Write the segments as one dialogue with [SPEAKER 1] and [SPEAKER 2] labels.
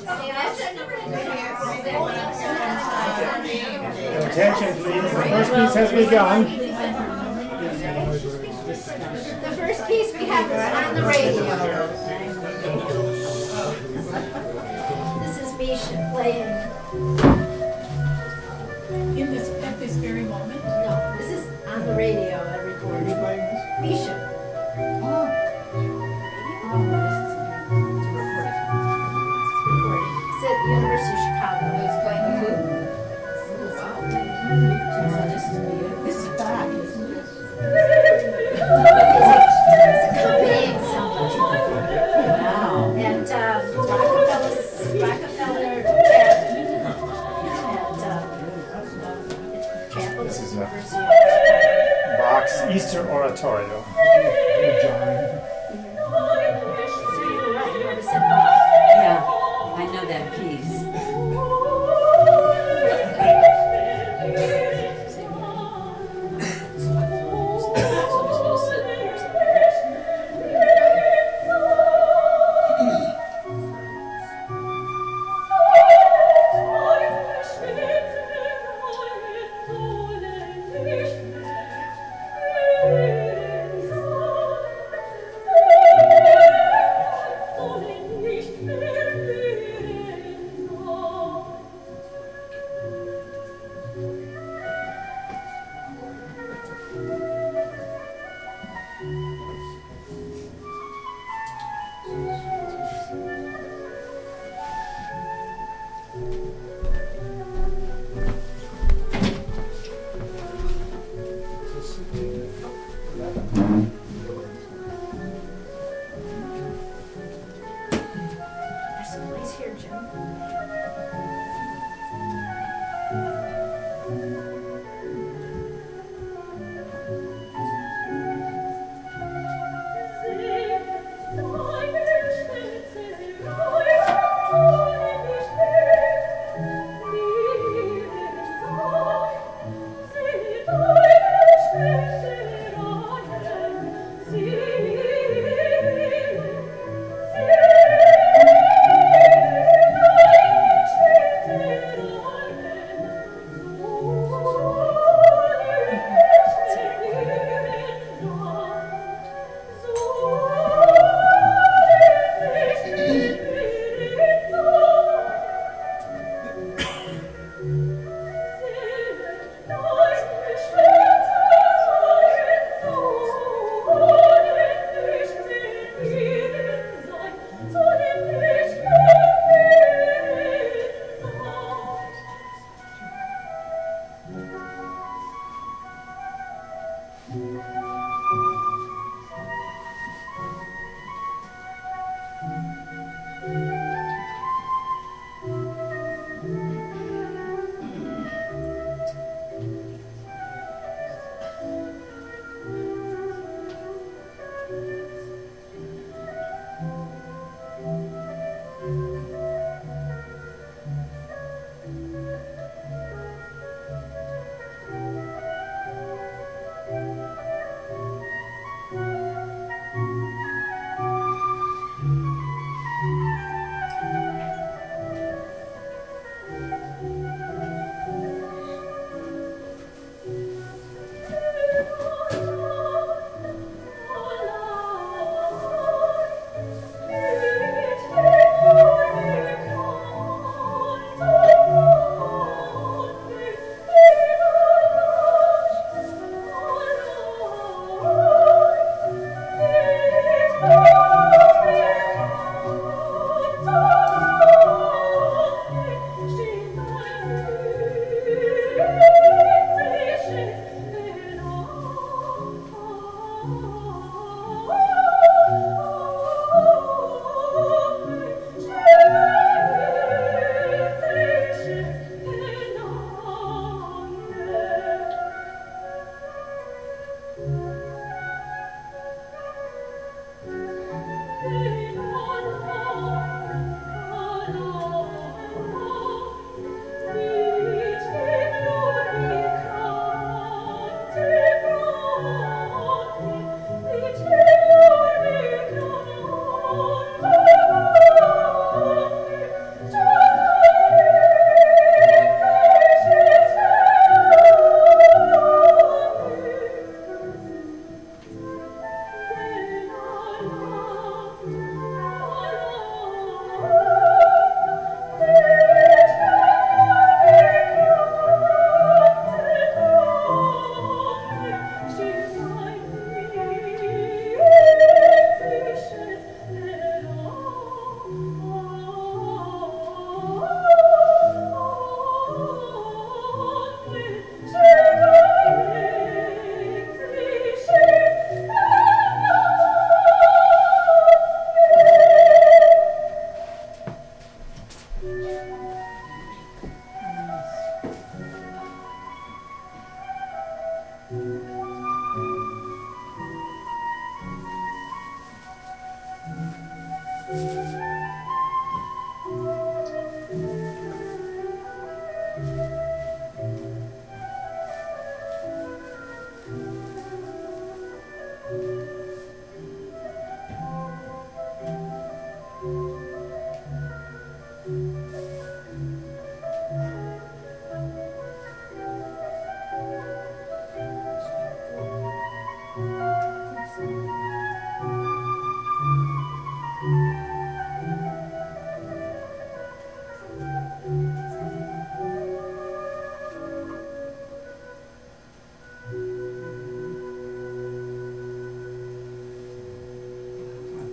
[SPEAKER 1] Attention, please. The first piece has begun.
[SPEAKER 2] The first piece we have is on the radio. This is Misha playing.
[SPEAKER 3] At this very moment?
[SPEAKER 2] No, this is on the radio. I recorded. Misha. It's at the University of Chicago.
[SPEAKER 3] He's playing the flute?
[SPEAKER 4] This is back, isn't it?
[SPEAKER 2] It's accompanying something.
[SPEAKER 4] Wow.
[SPEAKER 2] And Rockefeller Chapel.
[SPEAKER 1] This is
[SPEAKER 2] University of Chicago.
[SPEAKER 1] Bach's Easter Oratorio.
[SPEAKER 4] Yeah, I know that piece.
[SPEAKER 2] There's some place here, Jim.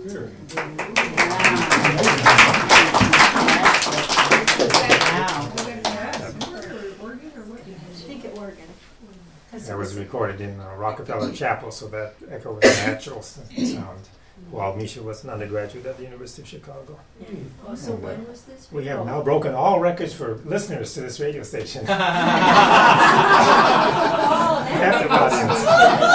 [SPEAKER 2] I think it organ.
[SPEAKER 1] That was recorded in Rockefeller Chapel, so that echo was a natural sound. While Misha was an undergraduate at the University of Chicago.
[SPEAKER 2] Oh, so when was this?
[SPEAKER 1] We have now broken all records for listeners to this radio station. Captive audience.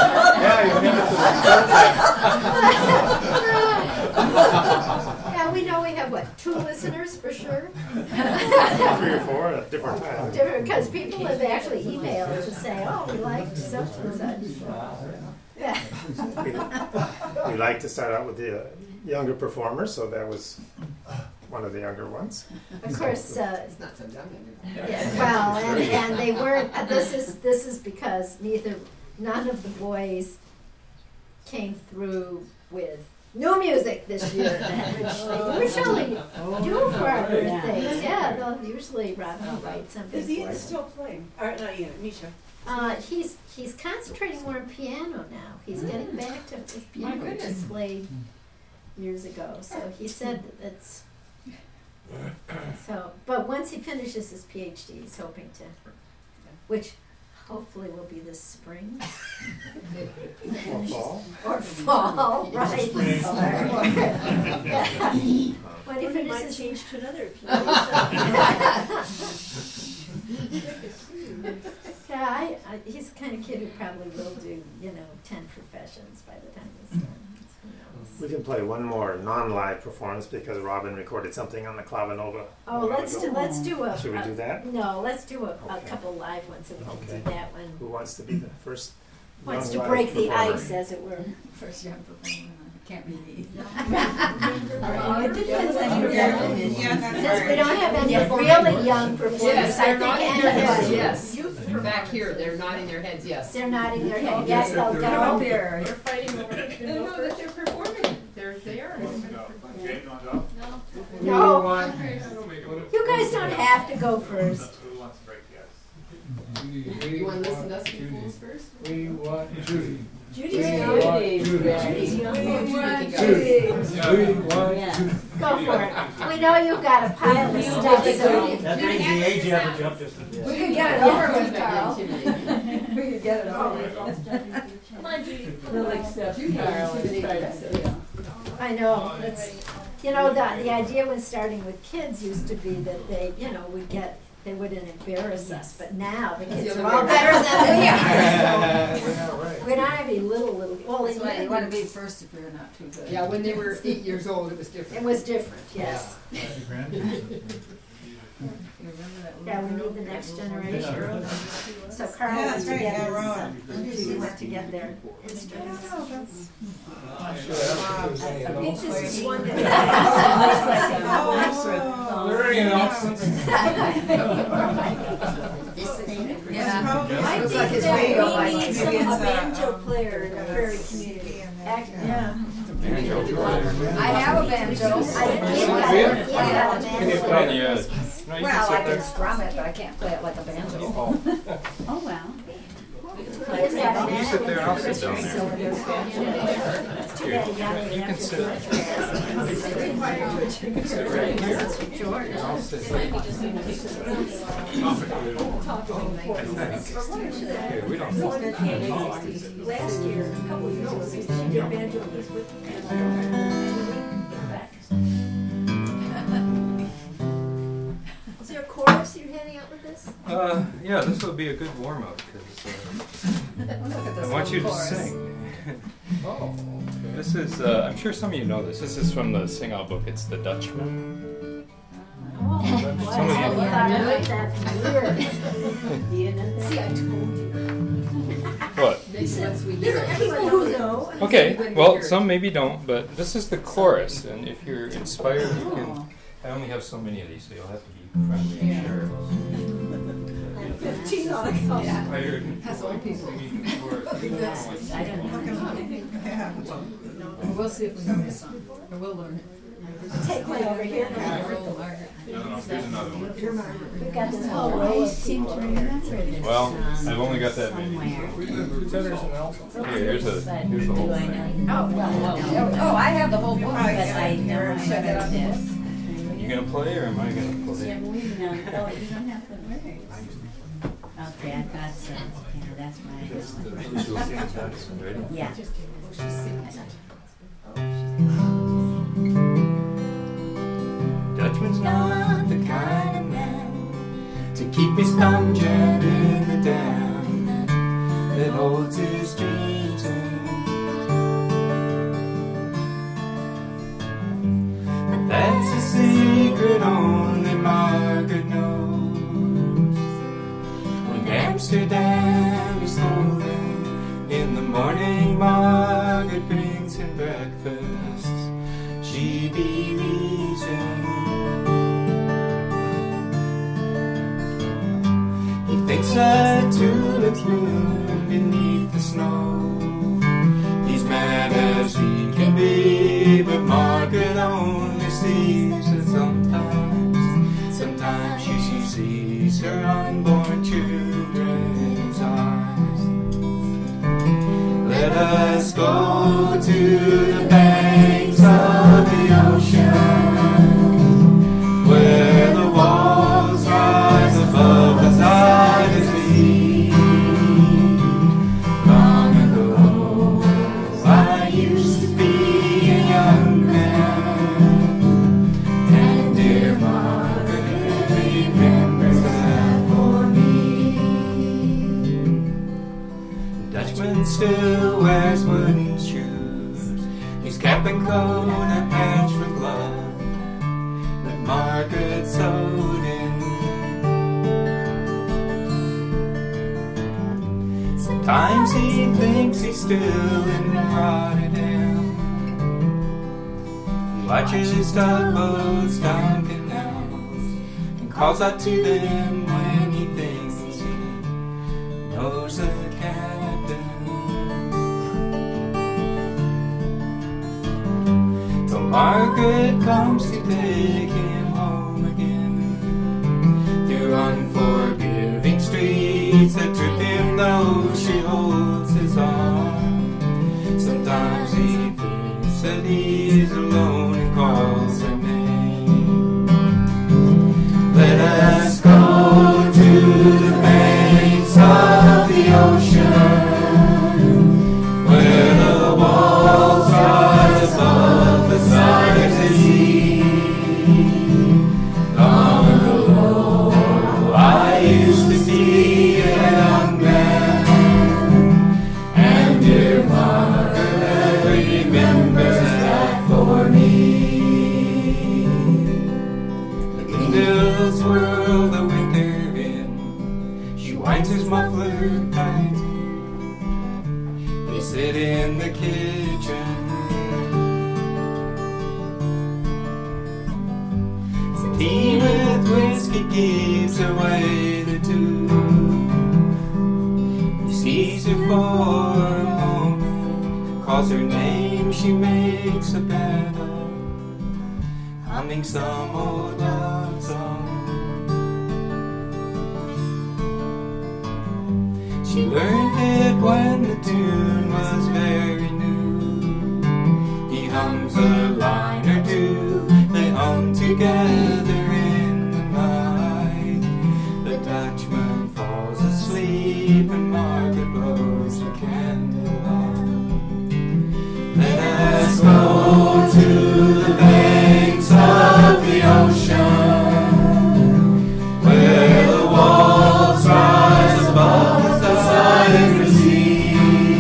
[SPEAKER 2] Yeah, we know we have what, 2 listeners for sure?
[SPEAKER 1] 3 or 4 at different times.
[SPEAKER 2] Different, because people have actually emailed to say, oh, we liked such and such. Yeah.
[SPEAKER 1] We like to start out with the younger performers, so that was one of the younger ones.
[SPEAKER 2] Of course,
[SPEAKER 5] It's not so young anymore.
[SPEAKER 2] yeah, well, and they weren't. This is because none of the boys came through with new music this year, which they usually do for our birthdays. Yeah, they'll usually Robin write something
[SPEAKER 6] Is
[SPEAKER 2] for
[SPEAKER 6] Ian
[SPEAKER 2] them.
[SPEAKER 6] still playing? Or not Ian, Misha.
[SPEAKER 2] He's concentrating more on piano now. He's getting back to his piano, which he played years ago. So he said that it's so. But once he finishes his PhD, he's hoping to, which hopefully will be this spring
[SPEAKER 1] Or fall.
[SPEAKER 2] or fall, right? Yeah. When he
[SPEAKER 6] Or he might
[SPEAKER 2] finishes,
[SPEAKER 6] change to another
[SPEAKER 2] yeah, he's the kind of kid who probably will do 10 professions by the time he's done. Who knows?
[SPEAKER 1] We can play one more non-live performance because Robin recorded something on the Clavinova.
[SPEAKER 2] Oh, let's do a.
[SPEAKER 1] Should we do that?
[SPEAKER 2] No, let's do a
[SPEAKER 1] Okay.
[SPEAKER 2] couple live ones, and we can
[SPEAKER 1] Okay.
[SPEAKER 2] do that one.
[SPEAKER 1] Who wants to be the first?
[SPEAKER 2] Wants to
[SPEAKER 1] non-live
[SPEAKER 2] break the
[SPEAKER 1] performer?
[SPEAKER 2] ice, as it were.
[SPEAKER 4] First young performer. Can't be me.
[SPEAKER 2] Oh, it depends on your
[SPEAKER 6] Yeah.
[SPEAKER 2] definition.
[SPEAKER 6] that's
[SPEAKER 2] Since we don't have any really young performers,
[SPEAKER 5] Yes,
[SPEAKER 2] I
[SPEAKER 5] they're
[SPEAKER 2] think
[SPEAKER 5] nodding their heads,
[SPEAKER 2] anybody.
[SPEAKER 5] yes. Back here, they're nodding their heads, yes.
[SPEAKER 2] They're nodding their head. Yes, they'll
[SPEAKER 4] They're
[SPEAKER 2] go.
[SPEAKER 4] up here.
[SPEAKER 6] You're fighting over it.
[SPEAKER 5] No, that they're performing. They're there.
[SPEAKER 2] No, you guys don't have to go first.
[SPEAKER 5] You want to listen to us be fools first?
[SPEAKER 7] We want Judy.
[SPEAKER 2] Judy's
[SPEAKER 7] We
[SPEAKER 2] young.
[SPEAKER 7] want Judy.
[SPEAKER 2] Judy's young.
[SPEAKER 5] Judy can go.
[SPEAKER 7] We want
[SPEAKER 4] Yeah.
[SPEAKER 7] Judy.
[SPEAKER 2] Go for it. We know you've got a pile of stuff, so
[SPEAKER 8] That means the age you haven't jumped just a bit.
[SPEAKER 5] We can get it over with, Carl.
[SPEAKER 4] We could get it over with.
[SPEAKER 6] Come on, Judy.
[SPEAKER 4] We'll accept
[SPEAKER 5] Judy,
[SPEAKER 4] Carl and
[SPEAKER 5] Judy,
[SPEAKER 4] try to
[SPEAKER 5] yes.
[SPEAKER 4] say,
[SPEAKER 2] I know. It's, the idea when starting with kids used to be that they wouldn't embarrass us, but now the kids are all better than we are. So we don't have any little. Well,
[SPEAKER 4] That's why you want to be first if you're not too good.
[SPEAKER 5] Yeah, when they were 8 years old, it was different.
[SPEAKER 2] it was different. Yes.
[SPEAKER 4] You remember that
[SPEAKER 2] Yeah, we
[SPEAKER 4] little
[SPEAKER 2] need the
[SPEAKER 4] girl?
[SPEAKER 2] next generation. So Carl
[SPEAKER 6] Yeah,
[SPEAKER 2] went
[SPEAKER 6] that's
[SPEAKER 2] to
[SPEAKER 6] right,
[SPEAKER 2] get
[SPEAKER 6] yeah,
[SPEAKER 2] his,
[SPEAKER 6] Ron.
[SPEAKER 2] he went to get their instruments.
[SPEAKER 6] I think this is one
[SPEAKER 4] Looks
[SPEAKER 6] that.
[SPEAKER 4] like a
[SPEAKER 7] Learning an opposite.
[SPEAKER 4] Yeah.
[SPEAKER 2] I
[SPEAKER 6] Looks
[SPEAKER 2] think
[SPEAKER 6] like it's
[SPEAKER 2] that
[SPEAKER 6] radio
[SPEAKER 2] we
[SPEAKER 6] like
[SPEAKER 2] need
[SPEAKER 6] maybe
[SPEAKER 2] some
[SPEAKER 6] it's
[SPEAKER 2] a
[SPEAKER 6] a,
[SPEAKER 2] banjo player in the prairie community.
[SPEAKER 6] Yeah.
[SPEAKER 5] I have a banjo.
[SPEAKER 2] I got a banjo.
[SPEAKER 9] Well, I can strum it, but I can't play it like a banjo.
[SPEAKER 4] Oh, wow.
[SPEAKER 2] He's got a
[SPEAKER 9] You sit there and I'll sit down
[SPEAKER 2] So
[SPEAKER 9] there.
[SPEAKER 2] there's banjo. Too bad Yanni
[SPEAKER 9] You can
[SPEAKER 2] left
[SPEAKER 9] sit.
[SPEAKER 2] the
[SPEAKER 9] You can sit right here.
[SPEAKER 2] George.
[SPEAKER 9] And I'll sit right here. Okay, we don't.
[SPEAKER 2] Last year, a couple of years ago, she did banjo with Is there a chorus you're handing out with this?
[SPEAKER 9] Yeah, this will be a good warm up because I want you to sing.
[SPEAKER 7] Oh, okay.
[SPEAKER 9] This is, I'm sure some of you know this. This is from the sing out book. It's The Dutchman.
[SPEAKER 2] Oh,
[SPEAKER 9] Some of
[SPEAKER 2] I
[SPEAKER 9] you-
[SPEAKER 2] thought I heard that for years.
[SPEAKER 5] See, I told you.
[SPEAKER 9] What?
[SPEAKER 5] Maybe once we
[SPEAKER 2] There
[SPEAKER 5] hear
[SPEAKER 2] are
[SPEAKER 5] it.
[SPEAKER 2] people who know.
[SPEAKER 9] Okay, well, some maybe don't, but this is the chorus, and if you're inspired, you can. I only have so many of these, so you'll have to be friendly and share.
[SPEAKER 2] 15 on a couple.
[SPEAKER 9] Inspired.
[SPEAKER 5] That's all people.
[SPEAKER 9] singing the chorus.
[SPEAKER 4] I don't know.
[SPEAKER 6] Yeah.
[SPEAKER 5] We'll see if we know the song. Or we'll learn it.
[SPEAKER 2] Take one over here.
[SPEAKER 9] No, here's another one.
[SPEAKER 2] We've got this whole
[SPEAKER 4] Oh,
[SPEAKER 2] row
[SPEAKER 4] I
[SPEAKER 2] of
[SPEAKER 4] seem to
[SPEAKER 2] people.
[SPEAKER 4] remember this
[SPEAKER 9] Well,
[SPEAKER 4] song
[SPEAKER 9] I've only got that many.
[SPEAKER 4] somewhere.
[SPEAKER 9] Here, here's the
[SPEAKER 4] But
[SPEAKER 9] whole
[SPEAKER 4] do I
[SPEAKER 9] thing.
[SPEAKER 4] know?
[SPEAKER 5] Oh, I have the whole book.
[SPEAKER 4] But I know I
[SPEAKER 5] Shut it
[SPEAKER 4] read
[SPEAKER 5] off.
[SPEAKER 4] this.
[SPEAKER 9] You gonna play or am I gonna
[SPEAKER 4] Yeah,
[SPEAKER 9] play?
[SPEAKER 4] but we don't, oh, you don't have the words. Okay, I thought so. Yeah, that's why I know.
[SPEAKER 9] Ready?
[SPEAKER 4] Yeah.
[SPEAKER 10] Dutchman's not the kind of man to keep his thumb jammed in the dam that holds his dreams in. But that's a secret only Margaret knows. When Amsterdam is holding, in the morning Margaret brings him breakfast. She believes him. He thinks a tulip's bloom beneath the snow. He's mad as he can be, but Margaret only sees it sometimes she sees her unborn children's eyes. Let us go to the banks of the ocean, where the walls rise above us high as we. Long ago, I used to be a young man, and dear Margaret remembers that for me. Dutchman still wears wooden shoes, his cap and coat a patchwork glove that Margaret sewed in. Sometimes he thinks he's still in Rotterdam. He watches tugboats down canals and calls out to them when he thinks he knows the captain. Till Margaret comes to take him home again, through unforgiving streets that trip him though she holds his arm. Sometimes he thinks that he's alone and calls her name. Let us go to the banks of the ocean, where the walls rise above the sides of the sea. Long ago, I used to be a young man, and dear Margaret remembers that for me. The windmills whirl the winter wind, she winds his muffler tight. They sit in the kitchen, tea with whiskey keeps away the two. He sees her for a moment, calls her name, she makes a bed up, humming some old love song. She learned it when the tune was very new. He hums a line or two, they hum together in the night. The Dutchman falls asleep and Margaret blows the candle out. Let us go to the banks of the ocean, where the walls rise above the side of the sea.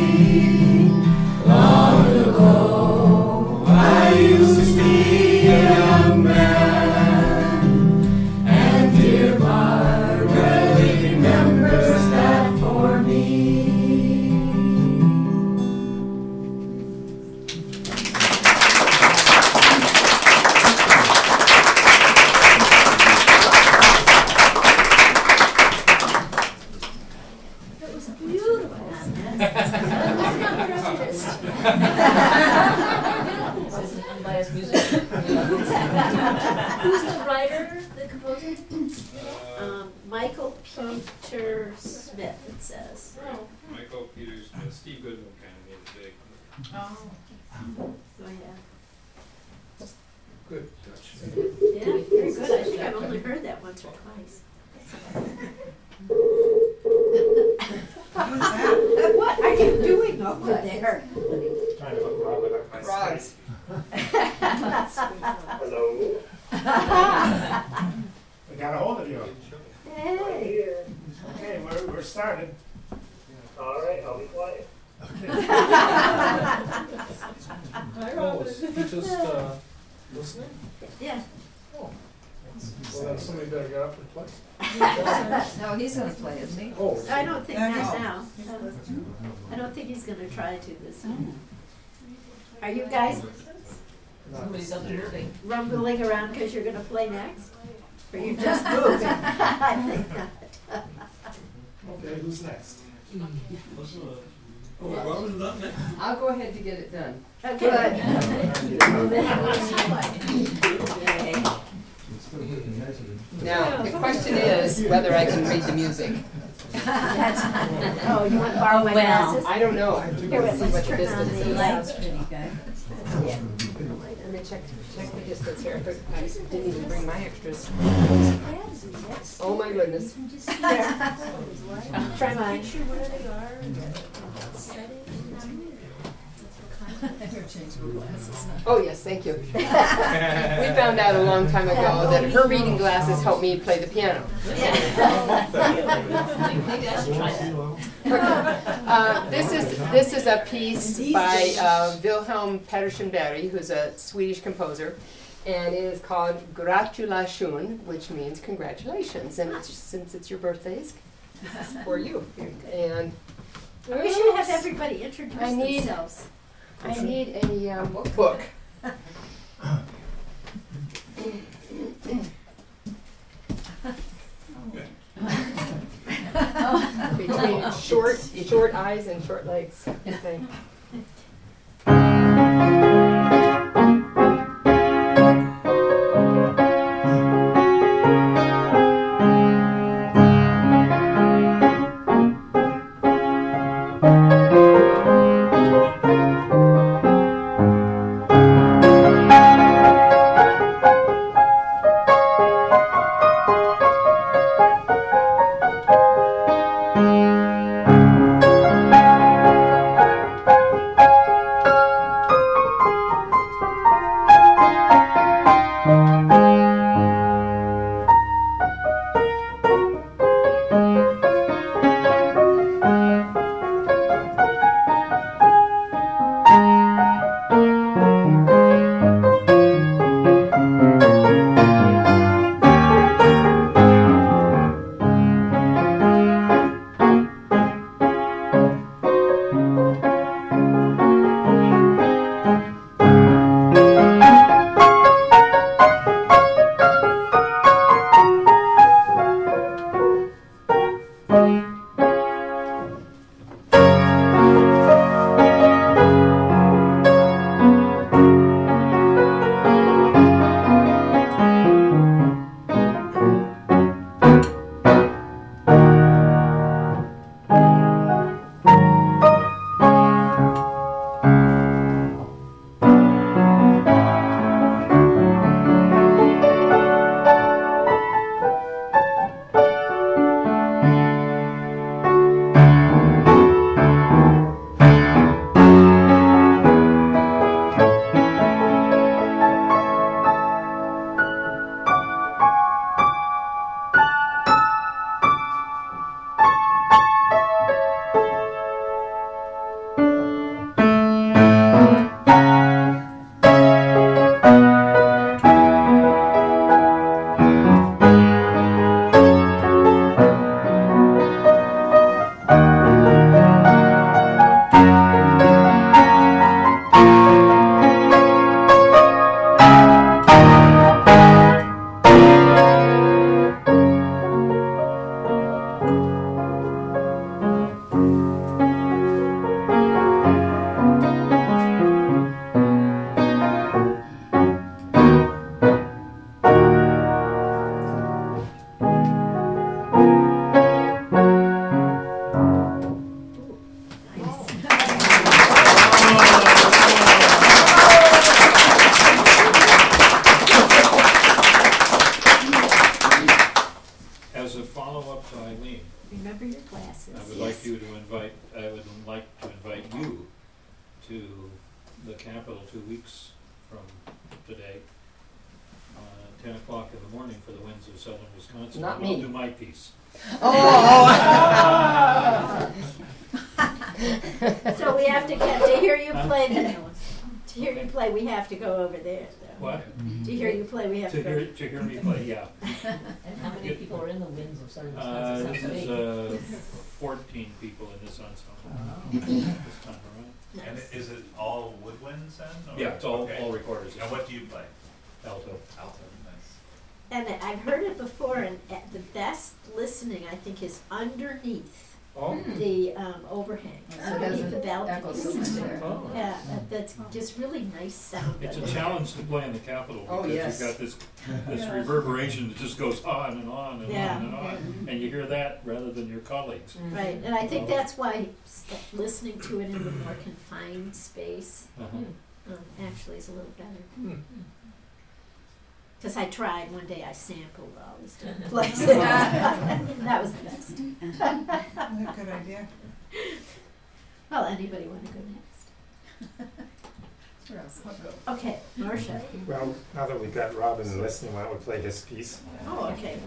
[SPEAKER 10] Long ago, I used to be a young man, and dear Margaret remembers that for me.
[SPEAKER 2] It was beautiful.
[SPEAKER 3] Unbiased music.
[SPEAKER 2] Who's the writer, the composer? Michael Peter Smith, it says.
[SPEAKER 9] Michael Peter Smith, Steve Goodman kind of made it big.
[SPEAKER 3] Oh.
[SPEAKER 2] Oh, yeah.
[SPEAKER 7] Good touch.
[SPEAKER 2] Yeah, very good. I think I've only heard that once or twice. What are you doing over there?
[SPEAKER 1] Trying to hook Robert up my
[SPEAKER 5] Frogs.
[SPEAKER 1] Hello. We got a hold of you.
[SPEAKER 2] Hey.
[SPEAKER 1] Okay, we're started. All right, I'll be quiet.
[SPEAKER 3] Hi,
[SPEAKER 7] Oh,
[SPEAKER 3] Robin.
[SPEAKER 7] is he just listening?
[SPEAKER 2] Yeah.
[SPEAKER 7] Oh. Well, then somebody better get up and play.
[SPEAKER 5] No, he's gonna play, isn't he?
[SPEAKER 7] Oh.
[SPEAKER 2] I don't think not now. I don't think he's gonna try to this time. Are you guys
[SPEAKER 5] Somebody's up there.
[SPEAKER 2] rumbling around because you're gonna play next? Or you just moving? I think not.
[SPEAKER 1] Okay, who's next?
[SPEAKER 5] I'll go ahead to get it done.
[SPEAKER 2] Okay.
[SPEAKER 5] Now, the question is whether I can read the music.
[SPEAKER 2] Oh, you want to borrow my glasses?
[SPEAKER 5] I don't know.
[SPEAKER 2] Here, wait,
[SPEAKER 5] See what
[SPEAKER 2] let's
[SPEAKER 5] the
[SPEAKER 2] turn on
[SPEAKER 5] distance
[SPEAKER 2] the
[SPEAKER 5] is.
[SPEAKER 2] lights.
[SPEAKER 4] Pretty good.
[SPEAKER 5] Let me check the distance here. I didn't even bring my extras. Oh my goodness.
[SPEAKER 2] Try mine.
[SPEAKER 5] Oh yes, thank you. We found out a long time ago that her reading glasses help me play the piano. This is a piece by Wilhelm Petersenberry, who's a Swedish composer, and it is called Gratulation, which means congratulations. And since it's your birthdays, it's for you. And
[SPEAKER 2] We should have everybody introduce
[SPEAKER 5] I need-
[SPEAKER 2] themselves.
[SPEAKER 5] I need a book. Between short eyes and short legs. Okay.
[SPEAKER 8] the Capitol 2 weeks from today, 10 o'clock in the morning for the Winds of Southern Wisconsin.
[SPEAKER 5] Not
[SPEAKER 8] And
[SPEAKER 5] me.
[SPEAKER 8] I'll do my piece.
[SPEAKER 2] So we have to get, to hear you play, to hear you play, we have to go over there, though.
[SPEAKER 8] What?
[SPEAKER 2] To hear you play, we have to go.
[SPEAKER 8] To hear me play, yeah.
[SPEAKER 3] And how many people are in the Winds of Southern Wisconsin?
[SPEAKER 8] This
[SPEAKER 3] Sounds
[SPEAKER 8] is
[SPEAKER 3] big.
[SPEAKER 8] 14 people in this ensemble this time around.
[SPEAKER 11] And is it all woodwinds then? Or?
[SPEAKER 8] Yeah, it's all
[SPEAKER 11] Okay.
[SPEAKER 8] all recorders.
[SPEAKER 11] And what do you play?
[SPEAKER 8] Alto.
[SPEAKER 11] Alto, nice.
[SPEAKER 2] And I've heard it before, and the best listening, I think, is underneath
[SPEAKER 8] Oh.
[SPEAKER 2] the overhang,
[SPEAKER 5] So it
[SPEAKER 2] underneath the
[SPEAKER 5] doesn't echo so
[SPEAKER 2] balcony.
[SPEAKER 5] much there.
[SPEAKER 8] Oh.
[SPEAKER 2] Yeah, that's just really nice sound.
[SPEAKER 8] It's a
[SPEAKER 2] under
[SPEAKER 8] challenge to play in the Capitol
[SPEAKER 5] Oh,
[SPEAKER 8] because
[SPEAKER 5] yes.
[SPEAKER 8] you've got this reverberation that just goes on and on and
[SPEAKER 2] Yeah.
[SPEAKER 8] on and on, and you hear that rather than your colleagues.
[SPEAKER 2] there. Right, and I think that's why listening to it in a more confined space
[SPEAKER 8] Uh-huh.
[SPEAKER 2] actually is a little better. Because I tried, one day I sampled all these different places. That was the best.
[SPEAKER 6] Good idea.
[SPEAKER 2] Well, anybody want to go next?
[SPEAKER 6] Where else? I'll go.
[SPEAKER 2] Okay, Marcia.
[SPEAKER 1] Well, now that we've got Robin listening, why don't we play his piece?
[SPEAKER 2] Oh, okay.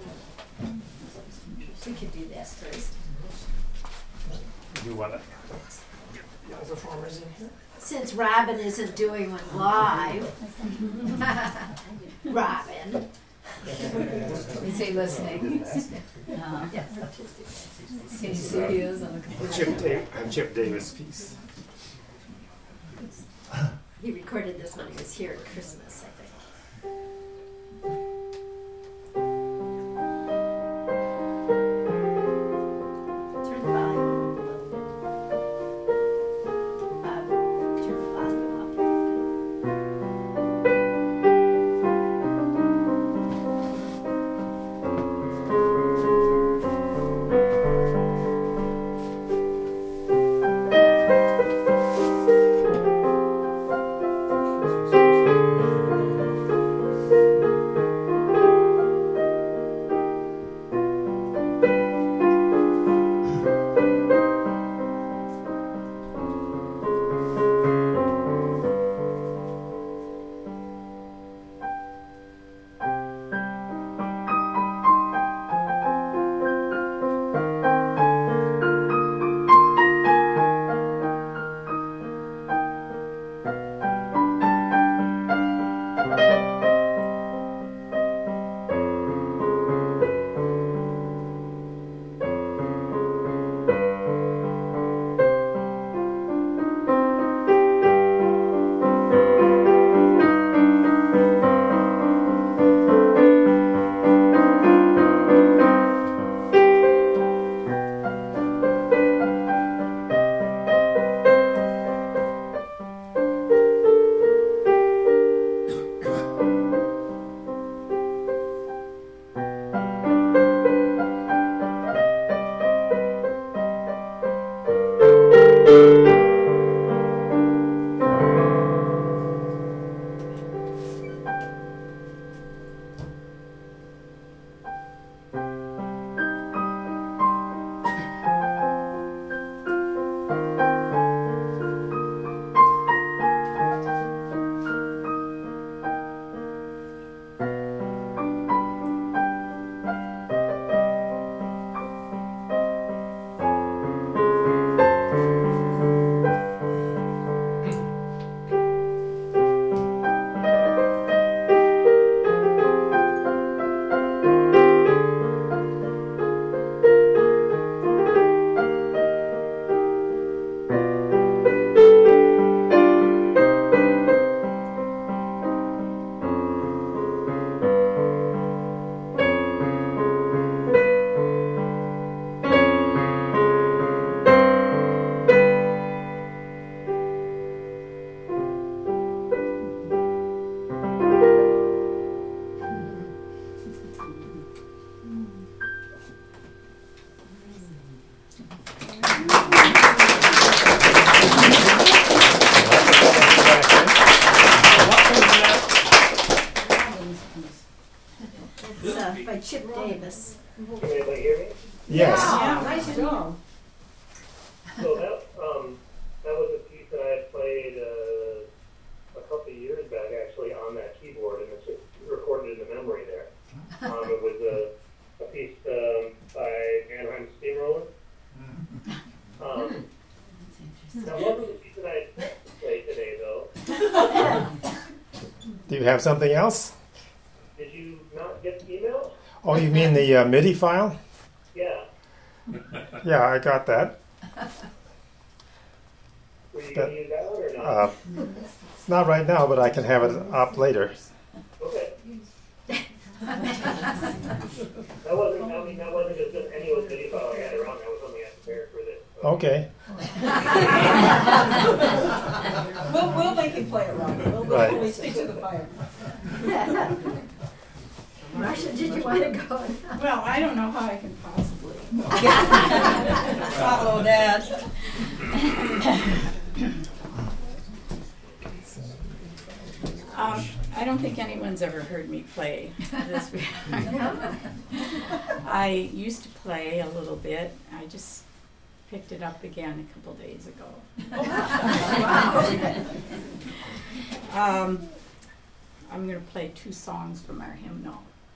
[SPEAKER 2] We could do this first.
[SPEAKER 1] You want to get the other performers in here?
[SPEAKER 2] Since Robin isn't doing one live, Robin.
[SPEAKER 5] We say listening.
[SPEAKER 2] Yes.
[SPEAKER 5] Can you see he is on the
[SPEAKER 1] Chip Davis piece.
[SPEAKER 2] He recorded this when he was here at Christmas, I think. Turn the volume up a little bit. Turn the volume up a little bit. By Chip Davis.
[SPEAKER 12] Can anybody hear me?
[SPEAKER 1] Yes.
[SPEAKER 2] Yeah, nice job.
[SPEAKER 12] So that was a piece that I had played
[SPEAKER 1] Do you have something else?
[SPEAKER 12] Did you not get the email?
[SPEAKER 1] Oh, you mean the MIDI file?
[SPEAKER 12] Yeah.
[SPEAKER 1] Yeah, I got that.
[SPEAKER 12] Were you going to use that one or not?
[SPEAKER 1] Not right now, but I can have it up later.
[SPEAKER 12] Okay. That wasn't, I mean, that wasn't just any old video file I had around. That was something I prepared for this. So.
[SPEAKER 1] Okay.
[SPEAKER 6] We'll make you play it, Robert.
[SPEAKER 1] Right.
[SPEAKER 6] We'll speak to the fire.
[SPEAKER 2] Marcia, did you want to go?
[SPEAKER 6] Well, I don't know how I can possibly follow that. I don't think anyone's ever heard me play this before. I used to play a little bit. I just picked it up again a couple days ago. I'm going to play 2 songs from our hymnal.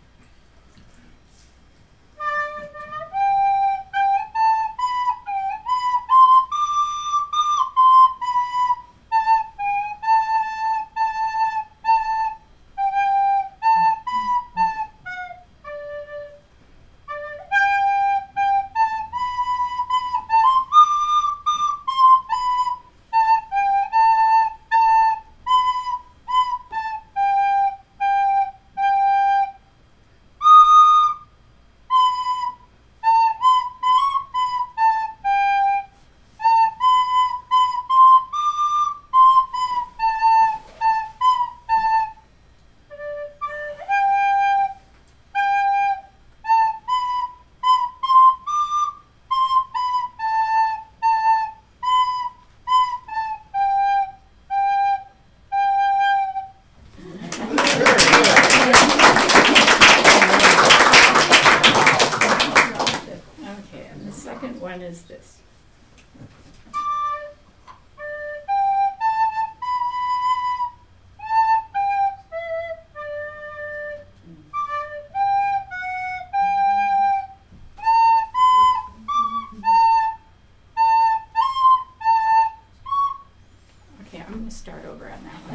[SPEAKER 6] Is this. Okay, I'm going to start over on that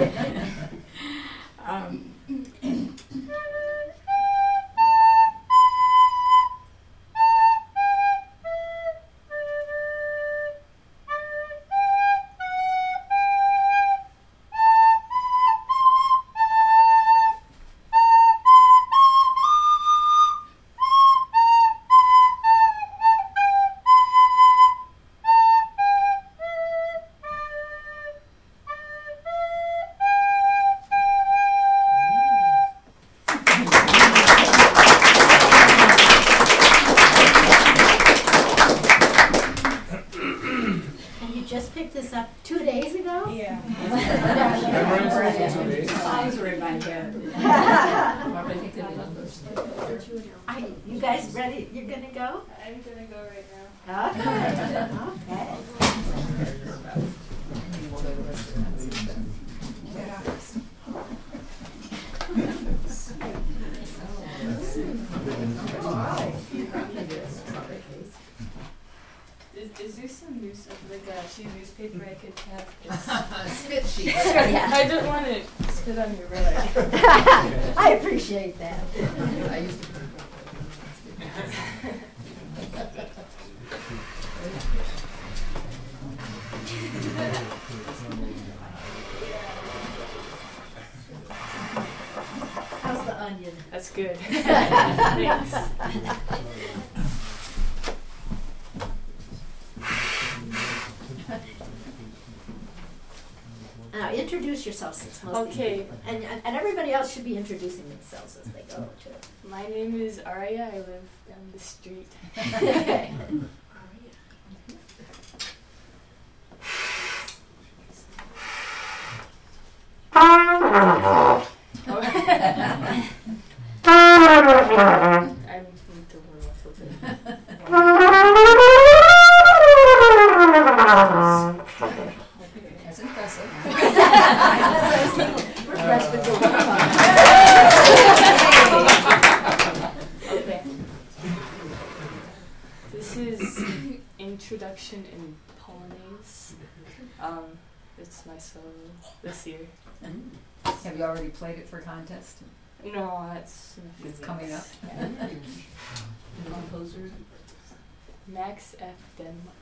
[SPEAKER 6] one.
[SPEAKER 2] Just picked this up 2 days ago?
[SPEAKER 6] Yeah.
[SPEAKER 2] Songs were in my head. You guys ready? You're going to go?
[SPEAKER 13] I'm going to go right now.
[SPEAKER 2] Okay.
[SPEAKER 13] Is there some news, like a sheet of newspaper I could have?
[SPEAKER 3] Spit sheet.
[SPEAKER 13] I don't want to spit on your red.
[SPEAKER 2] I appreciate that.
[SPEAKER 3] I used to
[SPEAKER 2] How's the onion?
[SPEAKER 13] That's good. Thanks.
[SPEAKER 2] Now introduce yourself since most
[SPEAKER 13] Okay.
[SPEAKER 2] people, and everybody else should be introducing themselves as they go too.
[SPEAKER 13] My name is Arya. I live down the street. I need to warm up a bit.
[SPEAKER 3] That's impressive.
[SPEAKER 13] Okay. This is Introduction in Polonaise. It's my solo this year.
[SPEAKER 14] Have you already played it for contest?
[SPEAKER 13] No, that's in a few
[SPEAKER 14] It's coming up.
[SPEAKER 13] weeks.
[SPEAKER 3] The composer.
[SPEAKER 13] Max F. Denmark.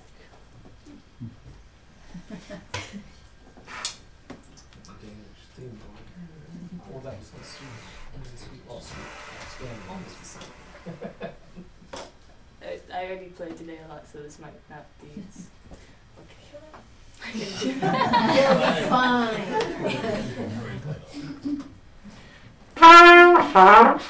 [SPEAKER 1] Well, that was so sweet. And then sweet also. Almost the same.
[SPEAKER 13] I already played today a lot, so this might not be as
[SPEAKER 2] You'll be fine.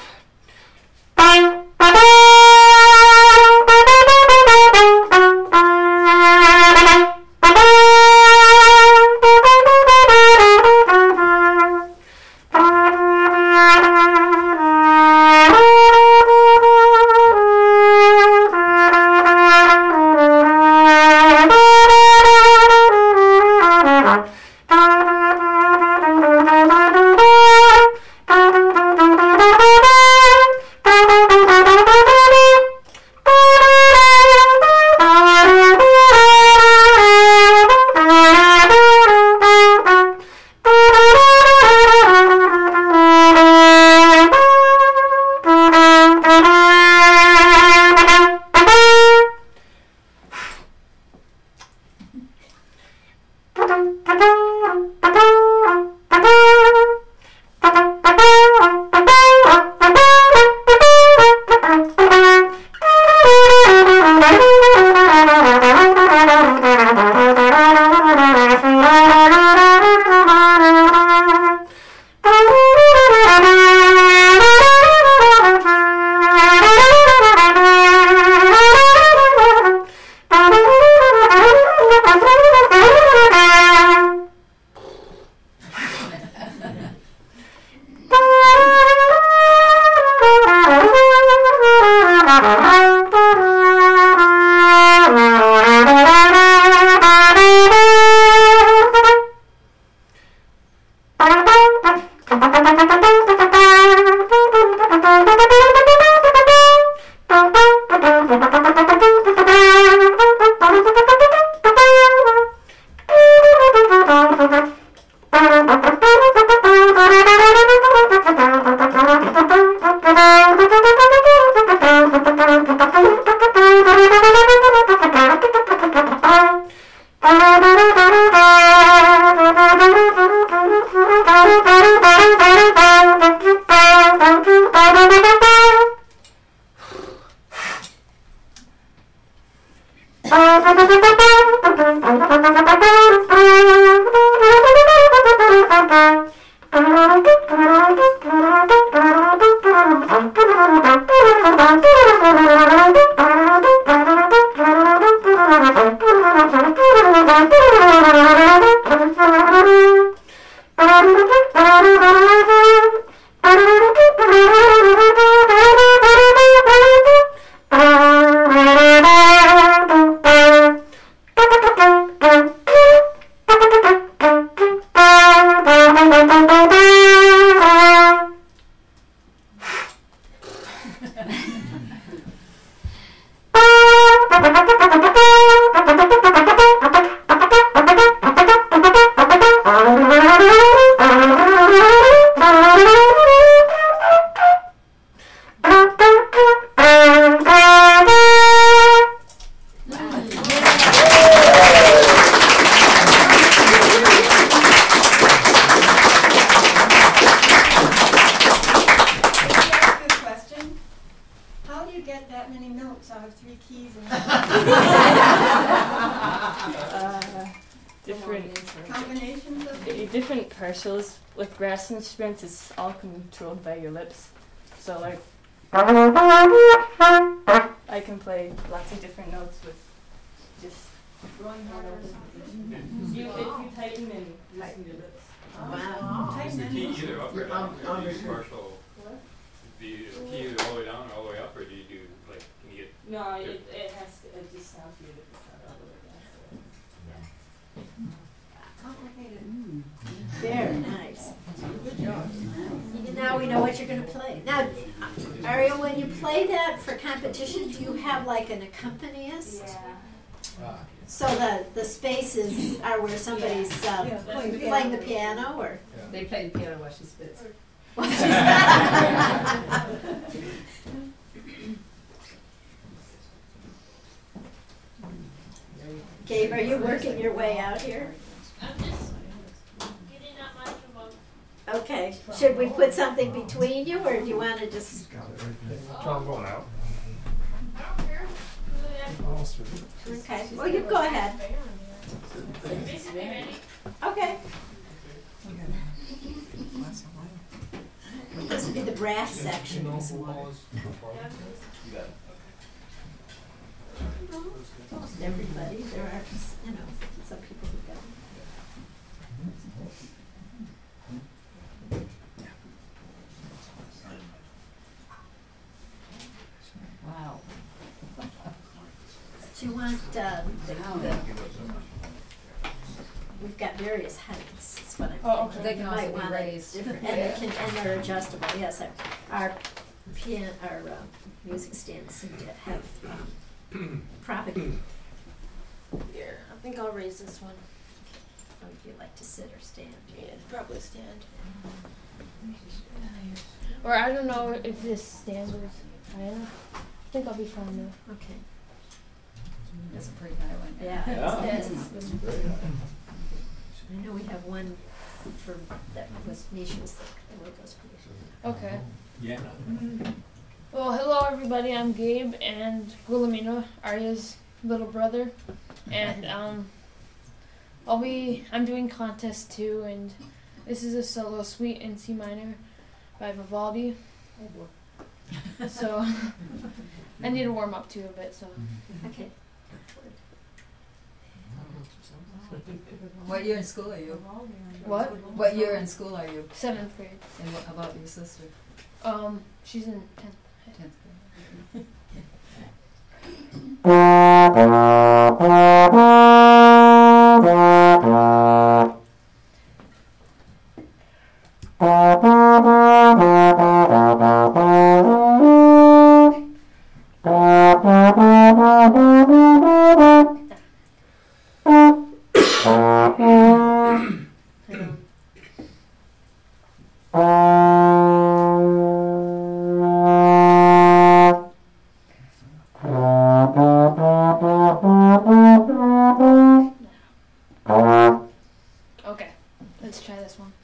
[SPEAKER 13] different partials. With brass instruments, it's all controlled by your lips. So like, I can play lots of different notes with just going harder. If you tighten and loosen your lips.
[SPEAKER 2] Wow.
[SPEAKER 9] Is the key either up or down? Or do you use partial? Do you use the key either all the way down or all the way up, or do you do like? Can you get?
[SPEAKER 13] No, it has to. It just sounds good if it's not all the way down. So, yeah.
[SPEAKER 2] Complicated. Very nice. Good job. Now we know what you're going to play. Now, Ariel, when you play that for competition, do you have like an accompanist?
[SPEAKER 13] Yeah.
[SPEAKER 2] So the spaces are where somebody's playing the piano, or?
[SPEAKER 7] Yeah.
[SPEAKER 3] They play the piano while she spits.
[SPEAKER 2] Gabe, are you working your way out here?
[SPEAKER 15] I'm just getting up my trombone.
[SPEAKER 2] Okay. Should we put something between you, or do you want to just?
[SPEAKER 1] Trombone out.
[SPEAKER 15] I don't care.
[SPEAKER 2] Okay. Well, you go ahead.
[SPEAKER 15] Basically ready.
[SPEAKER 2] Okay. This would be the brass section. Almost everybody. There are, some people who don't.
[SPEAKER 14] Wow.
[SPEAKER 2] Do you want we've got various heights. That's what I'm
[SPEAKER 14] Oh, okay.
[SPEAKER 2] thinking.
[SPEAKER 14] They can
[SPEAKER 2] You
[SPEAKER 14] also
[SPEAKER 2] might
[SPEAKER 14] be
[SPEAKER 2] want it
[SPEAKER 14] raised.
[SPEAKER 2] different, and they're adjustable. Yes, our music stands seem to have propagate.
[SPEAKER 15] Here, I think I'll raise this one.
[SPEAKER 2] If you like to sit or stand.
[SPEAKER 15] Yeah, probably stand.
[SPEAKER 16] Or I don't know if this stands with high enough. I think I'll be fine though.
[SPEAKER 2] Okay.
[SPEAKER 14] That's a pretty high one.
[SPEAKER 2] Yeah.
[SPEAKER 14] Yeah.
[SPEAKER 2] I know we have one for that was Misha's. That was pretty.
[SPEAKER 16] Okay.
[SPEAKER 8] Yeah.
[SPEAKER 16] Well, hello everybody. I'm Gabe and Wilhelmina, Arya's little brother, and I'm doing contest 2, and this is a solo suite in C minor by Vivaldi. So I need to warm up to a bit. So
[SPEAKER 2] okay.
[SPEAKER 14] What year in school are you?
[SPEAKER 16] What?
[SPEAKER 14] What year in school are you?
[SPEAKER 16] 7th grade.
[SPEAKER 14] And what about your sister?
[SPEAKER 16] She's in 10th.
[SPEAKER 14] 10th grade.
[SPEAKER 16] Okay, let's try this one.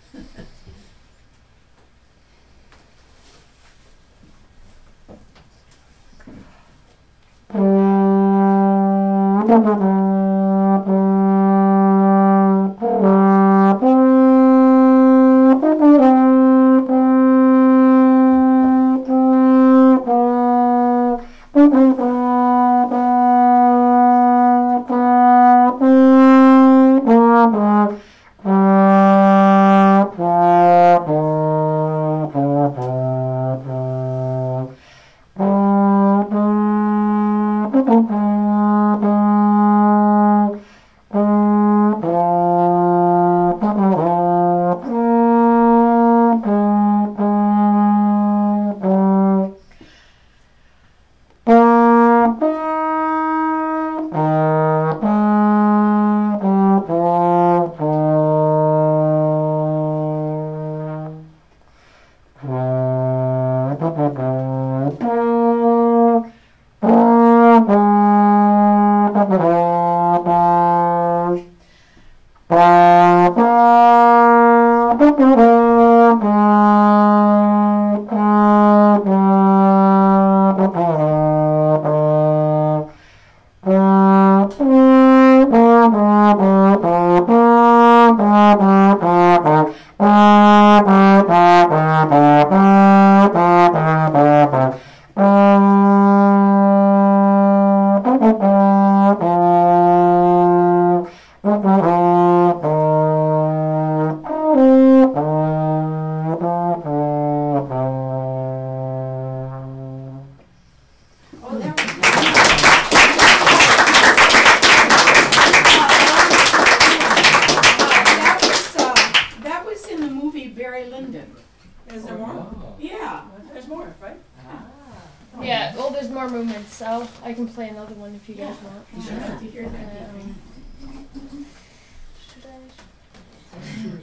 [SPEAKER 16] Yeah, well, there's more movements, so I can play another one if you guys want.
[SPEAKER 6] I'd like to hear that.
[SPEAKER 16] Should I?
[SPEAKER 6] Is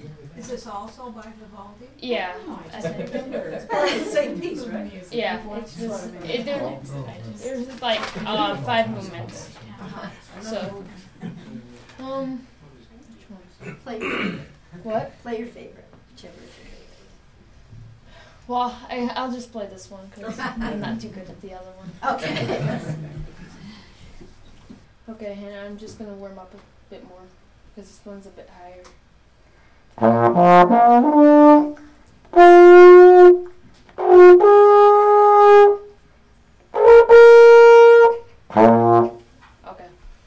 [SPEAKER 17] this also by Vivaldi?
[SPEAKER 16] Yeah.
[SPEAKER 6] I just remember.
[SPEAKER 17] It's part of the same piece, right?
[SPEAKER 16] Yeah. It's just, there's like 5 movements. So,
[SPEAKER 2] Play your favorite.
[SPEAKER 16] what?
[SPEAKER 2] Play your favorite, whichever is your favorite.
[SPEAKER 16] Well, I'll just play this one because I'm not too good at the other one.
[SPEAKER 2] Okay.
[SPEAKER 16] Okay, Hannah, I'm just gonna warm up a bit more because this one's a bit higher. Okay.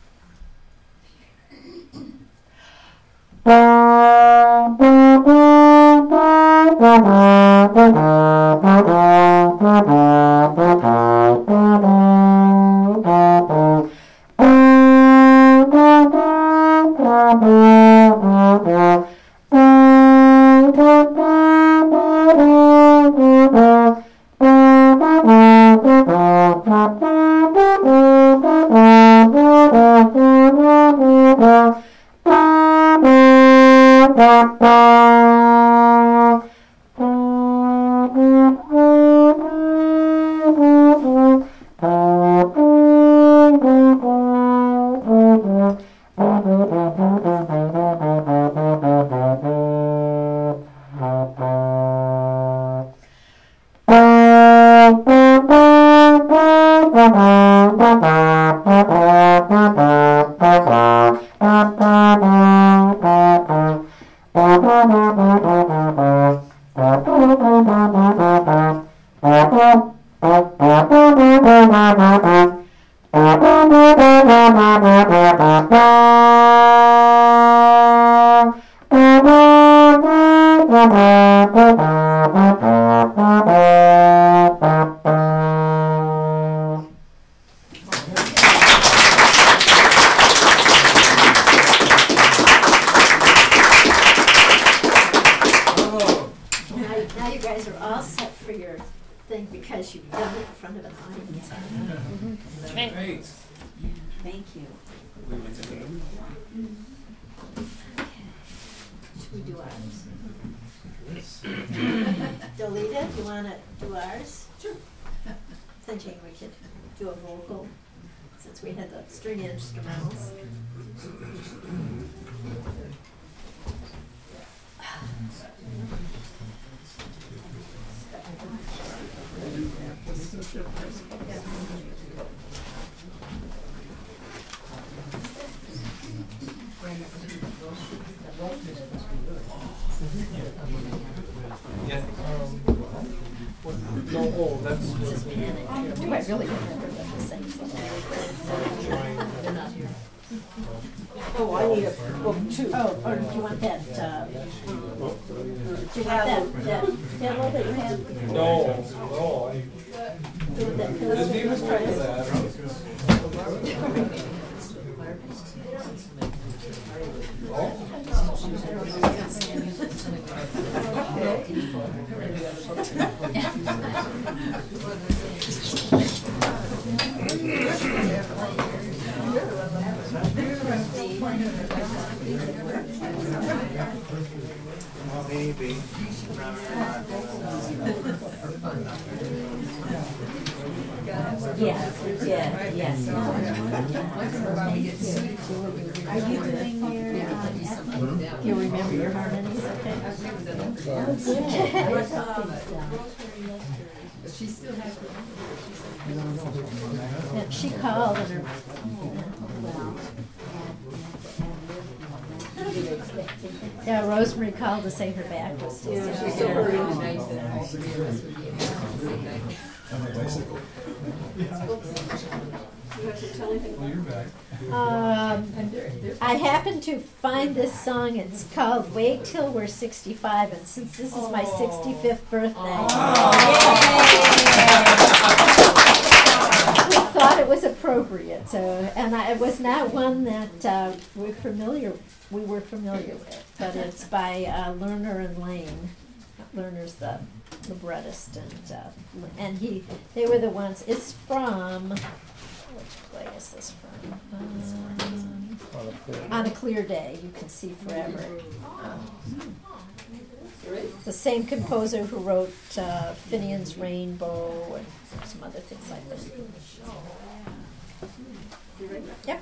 [SPEAKER 2] Now you guys are all set for your thing because you've done it in front of an audience.
[SPEAKER 16] Great.
[SPEAKER 4] Thank you.
[SPEAKER 2] Should we do ours? Delita, you want to do ours? Sure. Thinking we could do a vocal since we had the string instrumentals.
[SPEAKER 7] No, that's.
[SPEAKER 2] Do I really remember what the same song?
[SPEAKER 17] Oh, I need a book too.
[SPEAKER 2] Oh, or do you want that, do you want that demo that you had before?
[SPEAKER 7] No, I.
[SPEAKER 2] Didn't
[SPEAKER 7] even try
[SPEAKER 10] Maybe.
[SPEAKER 4] Yes, we did, yes. Are you doing your,
[SPEAKER 2] You remember your harmonies, okay?
[SPEAKER 4] oh, good.
[SPEAKER 14] She still has her.
[SPEAKER 2] And she called and her, yeah, Rosemary called to say her back was still.
[SPEAKER 14] Yeah, she's still really nice and all the rest of you.
[SPEAKER 7] On a bicycle.
[SPEAKER 17] You have to tell anything.
[SPEAKER 7] Well, you're back.
[SPEAKER 2] I happened to find this song. It's called "Wait Till We're 65," and since this is my 65th birthday, we thought it was appropriate. So, and it was not one that we were familiar with, but it's by Lerner and Lane. Lerner's the librettist, and they were the ones. It's from. Which play is this from? On a Clear Day, You Can See Forever. the same composer who wrote Finian's Rainbow and some other things like that. Yep.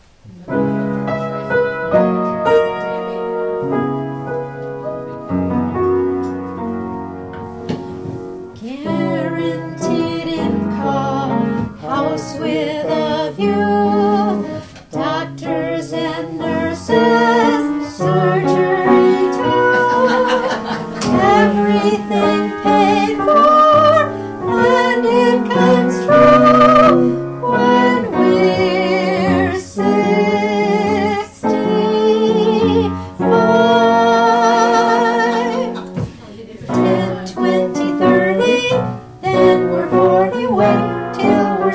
[SPEAKER 2] Guaranteed income, house with a view, doctors and nurses, surgery too, everything paid for, and it comes true when we're 65. 10, 20, 30, then we're 40, wait till we're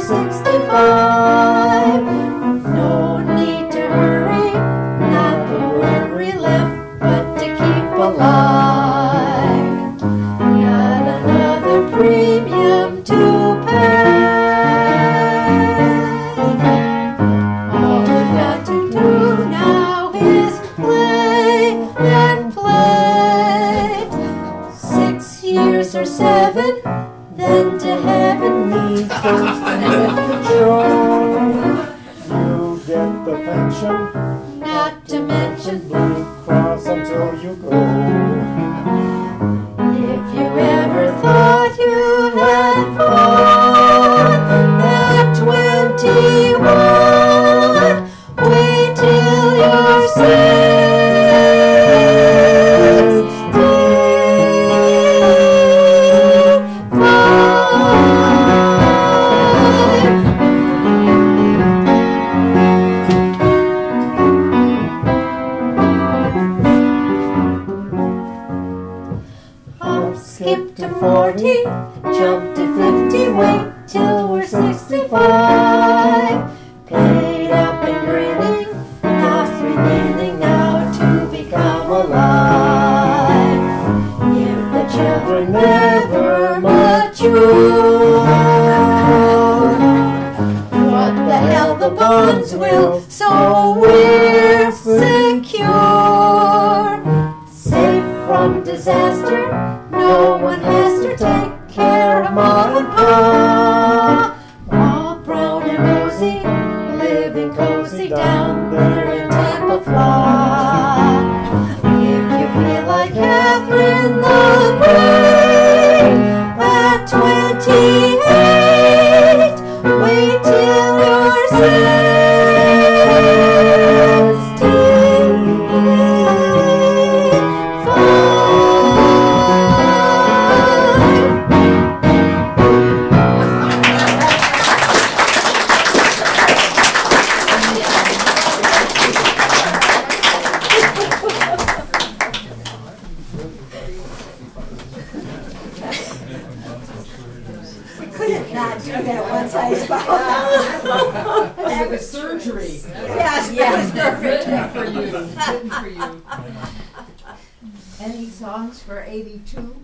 [SPEAKER 2] 65. No need to hurry, not the worry left, but to keep alive. Not another premium to pay. All we've got to do now is play and play. 6 years or 7, then to heaven we go.
[SPEAKER 1] You get the pension,
[SPEAKER 2] Not to mention,
[SPEAKER 1] Blue Cross until you go.
[SPEAKER 2] if you ever thought you had fun at 21, wait till you're 65. Up, skip to 40, jump to 50, wait till we're 65. Paid up and grinning, not beginning now to become alive. If the children never mature, what the hell the bonds will, so we're secure. Safe from disaster, no one has to take care of Mom and Pa. All brown and rosy, living cozy down there in Tampa, Florida. If you feel like Catherine the Great at 28, wait till you're 65. We couldn't not do that once I spoke.
[SPEAKER 14] It was surgery.
[SPEAKER 2] Yes, that was perfect.
[SPEAKER 14] Written for you. Written for you.
[SPEAKER 17] Any songs for 82?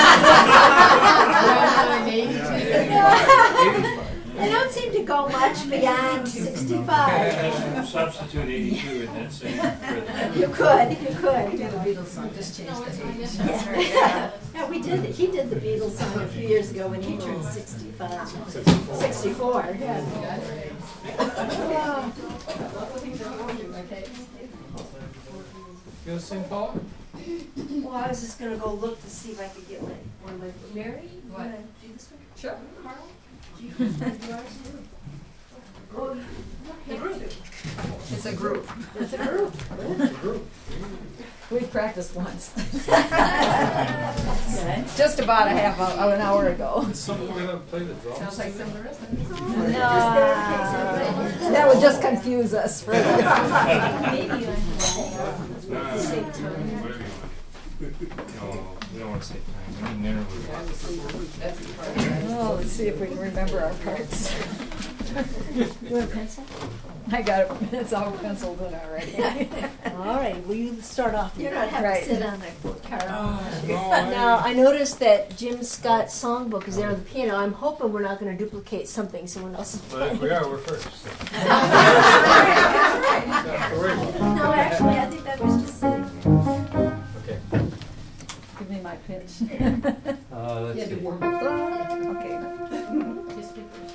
[SPEAKER 2] They don't seem to go much beyond 65.
[SPEAKER 8] Substitute 82 and then sing.
[SPEAKER 2] You could.
[SPEAKER 14] Do the Beatles song, just change the age.
[SPEAKER 2] Yeah, we did. He did the Beatles song a few years ago when he turned 65. 64. Yeah.
[SPEAKER 9] You want to sing, Paula?
[SPEAKER 17] Well, I was just gonna go look to see if I could get one of my, Mary, you
[SPEAKER 14] What?
[SPEAKER 17] wanna do this one?
[SPEAKER 14] Sure.
[SPEAKER 17] Carl? Do you want to do ours too? Oh,
[SPEAKER 14] The group. It's a group.
[SPEAKER 2] It's a group.
[SPEAKER 14] We've practiced once. Just about an hour ago.
[SPEAKER 9] Is someone going to play the drums?
[SPEAKER 14] Sounds like some of the rest of us.
[SPEAKER 17] That would just confuse us further.
[SPEAKER 2] Maybe you
[SPEAKER 9] Same time. No, we don't want to say time. We need an interlude.
[SPEAKER 14] Oh, let's see if we can remember our parts.
[SPEAKER 17] You want a pencil?
[SPEAKER 14] I got it. It's all penciled in already.
[SPEAKER 17] All right, will you start off?
[SPEAKER 2] You don't have
[SPEAKER 14] Right.
[SPEAKER 2] to sit on a car.
[SPEAKER 17] Now, I noticed that Jim Scott's songbook is there on the piano. I'm hoping we're not going to duplicate something someone else is
[SPEAKER 9] But
[SPEAKER 17] playing.
[SPEAKER 9] if we are, we're first. So.
[SPEAKER 2] No, actually, I think that was just sitting.
[SPEAKER 9] Okay.
[SPEAKER 14] Give me
[SPEAKER 4] my pitch.
[SPEAKER 9] Let's
[SPEAKER 3] Yeah,
[SPEAKER 9] see.
[SPEAKER 3] to warm up.
[SPEAKER 4] Okay.
[SPEAKER 3] Just speak first.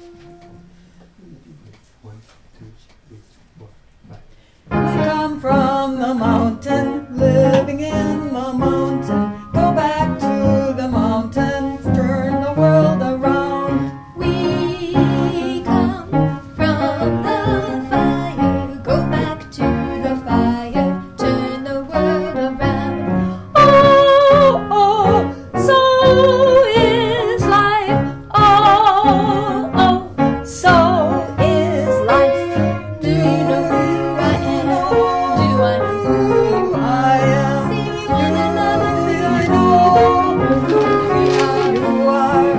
[SPEAKER 9] 1, 2, 3, 4, 5.
[SPEAKER 6] I come from the mountain, living in the mountain. Go back to the mountain, turn the world around.
[SPEAKER 17] We come from the fire, go back to the fire, turn the world around. Oh, oh, so is life. Oh, oh, so is life. Do you know who I am? Do I know who you
[SPEAKER 6] I am.
[SPEAKER 17] see one another?
[SPEAKER 6] I know who you are.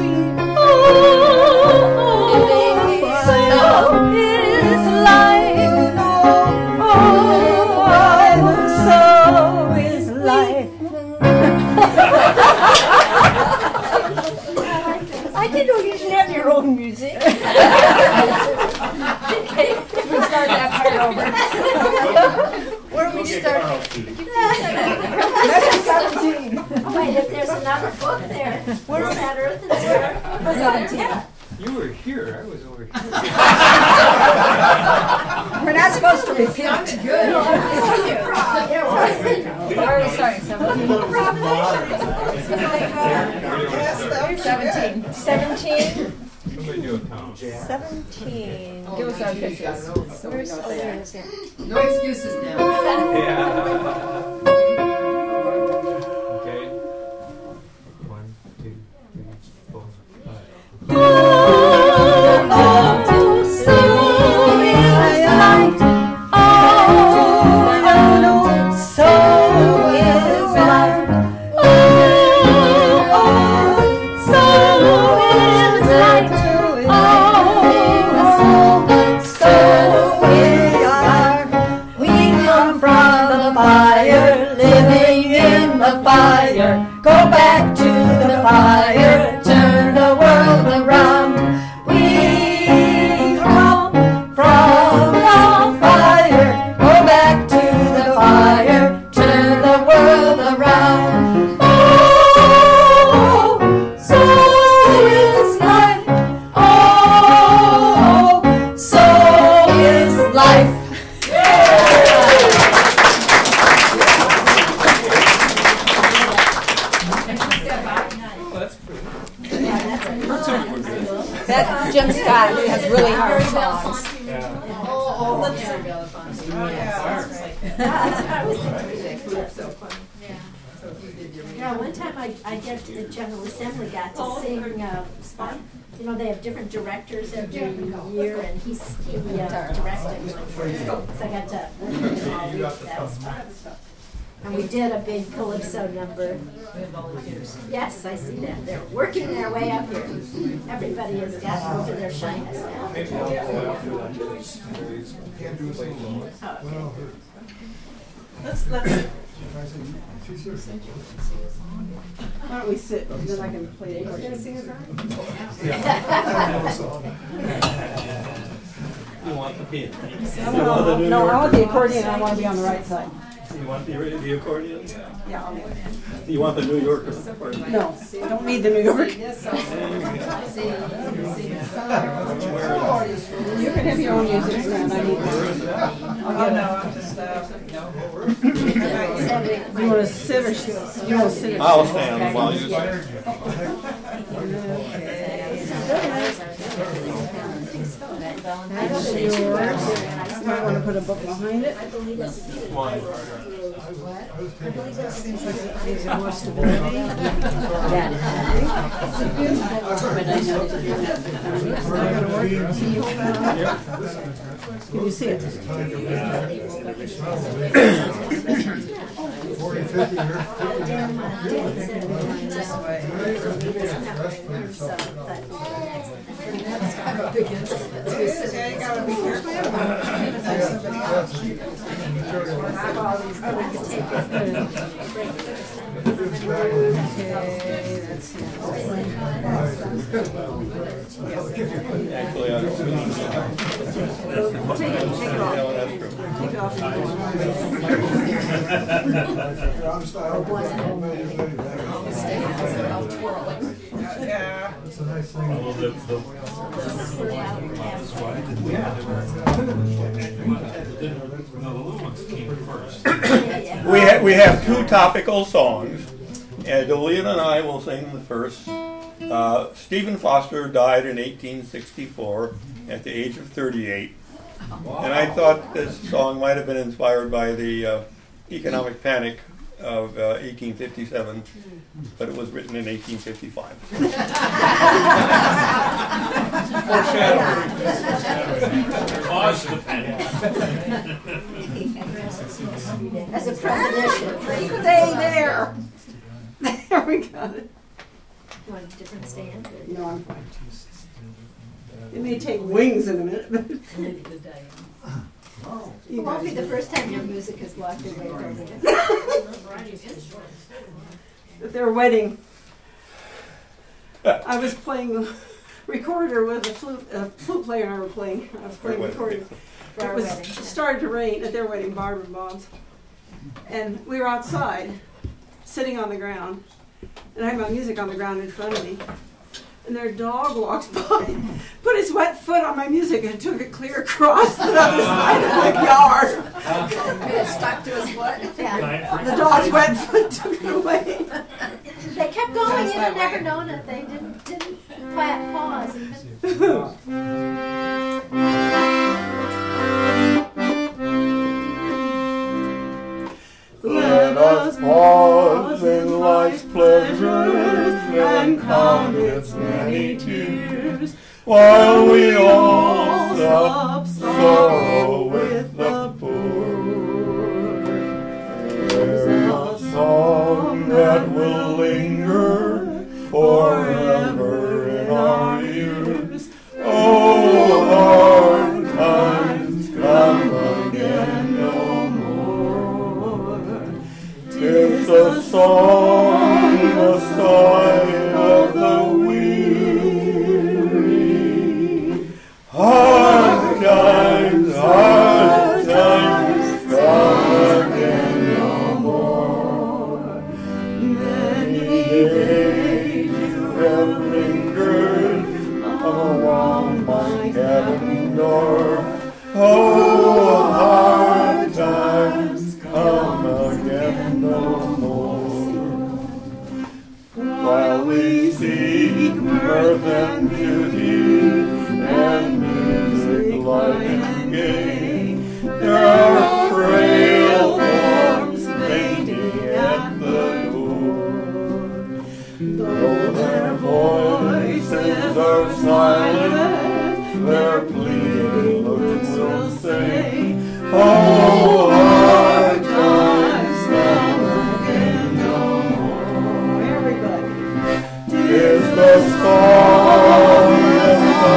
[SPEAKER 17] I didn't know you should have your own music.
[SPEAKER 6] We start that part over.
[SPEAKER 17] Where do we start?
[SPEAKER 6] That's 17.
[SPEAKER 2] Oh, wait, if there's another book there. Where's that Earth and Spirit? Yeah.
[SPEAKER 9] You were here, I was over here.
[SPEAKER 6] We're not supposed to repeat.
[SPEAKER 2] Sounds good.
[SPEAKER 4] Where are we starting? 17.
[SPEAKER 17] 17.
[SPEAKER 9] Somebody do a count.
[SPEAKER 17] 17.
[SPEAKER 6] Give us our pitches. So we
[SPEAKER 17] Where's,
[SPEAKER 6] know
[SPEAKER 17] oh,
[SPEAKER 6] what they
[SPEAKER 17] there
[SPEAKER 6] are.
[SPEAKER 17] it is, yeah.
[SPEAKER 3] No excuses now.
[SPEAKER 9] Yeah. Okay. 1, 2, 3, 4, 5.
[SPEAKER 6] Go back to the fire, turn the world around. We come from the fire, go back to the fire, turn the world around. Oh, so is life. Oh, so is life.
[SPEAKER 17] That Jim Scott has really hard songs.
[SPEAKER 2] Oh, Isabella Fonte. Yeah, one time I get to the General Assembly got to sing, you know, they have different directors every year, and he directed one. So I got to listen to all week. That was fun. And we did a big calypso number. Yes, I see that. They're working their way up here. Everybody has gotten over their shyness now.
[SPEAKER 6] Let's. Why don't we sit, then I can play it.
[SPEAKER 8] You want the piano?
[SPEAKER 6] No, I want the accordion, I want to be on the right side.
[SPEAKER 8] You want the accordion?
[SPEAKER 6] Yeah.
[SPEAKER 8] You want the New Yorker?
[SPEAKER 6] No, I don't need the New York. You can have your own music stand, I need You want to sit or sit? You want to sit or
[SPEAKER 8] I'll stand while you
[SPEAKER 6] That's yours. You might want to put a book behind it. Seems like it gives you more stability. Can you see it?
[SPEAKER 7] 40, 50 here.
[SPEAKER 8] Actually, I don't.
[SPEAKER 7] Yeah. That's a nice thing.
[SPEAKER 18] We have two topical songs, and Delia and I will sing the first. Stephen Foster died in 1864 at the age of 38, and I thought this song might have been inspired by the economic panic of 1857, but it was written in 1855.
[SPEAKER 8] Caused the panic.
[SPEAKER 2] As a premonition.
[SPEAKER 19] Stay there. There we got it.
[SPEAKER 2] You want a different stand?
[SPEAKER 19] No, I'm fine. It may take wings in a minute, but
[SPEAKER 2] It won't be the first time your music has walked away from you.
[SPEAKER 19] at their wedding, I was playing recorder with a flute player and I were playing. I was playing recorder. It was started to rain at their wedding, Barbara and Bob's. And we were outside, sitting on the ground, and I had my music on the ground in front of me. And their dog walks by, put his wet foot on my music and took it clear across the other side of the yard.
[SPEAKER 2] It stuck to his foot? Yeah.
[SPEAKER 19] The dog's wet foot took it away.
[SPEAKER 2] They kept going, you'd have never known it. They didn't pause even.
[SPEAKER 18] Let us pause in life's pleasures and count its many tears, while we all sup sorrow with the poor. There's a song that will linger forever in our ears. Oh, hard times come again no more. 'Tis a song, the sigh of the weary. Hard times come again no more. Many days you have lingered along my cabin door. Oh, hard times come again no more. While we seek mirth and beauty and music light and gay, there are frail forms waiting at the door. Though their voices are silent, their pleading looks will say, oh, hard times come again no more. Everybody. 'Tis the song that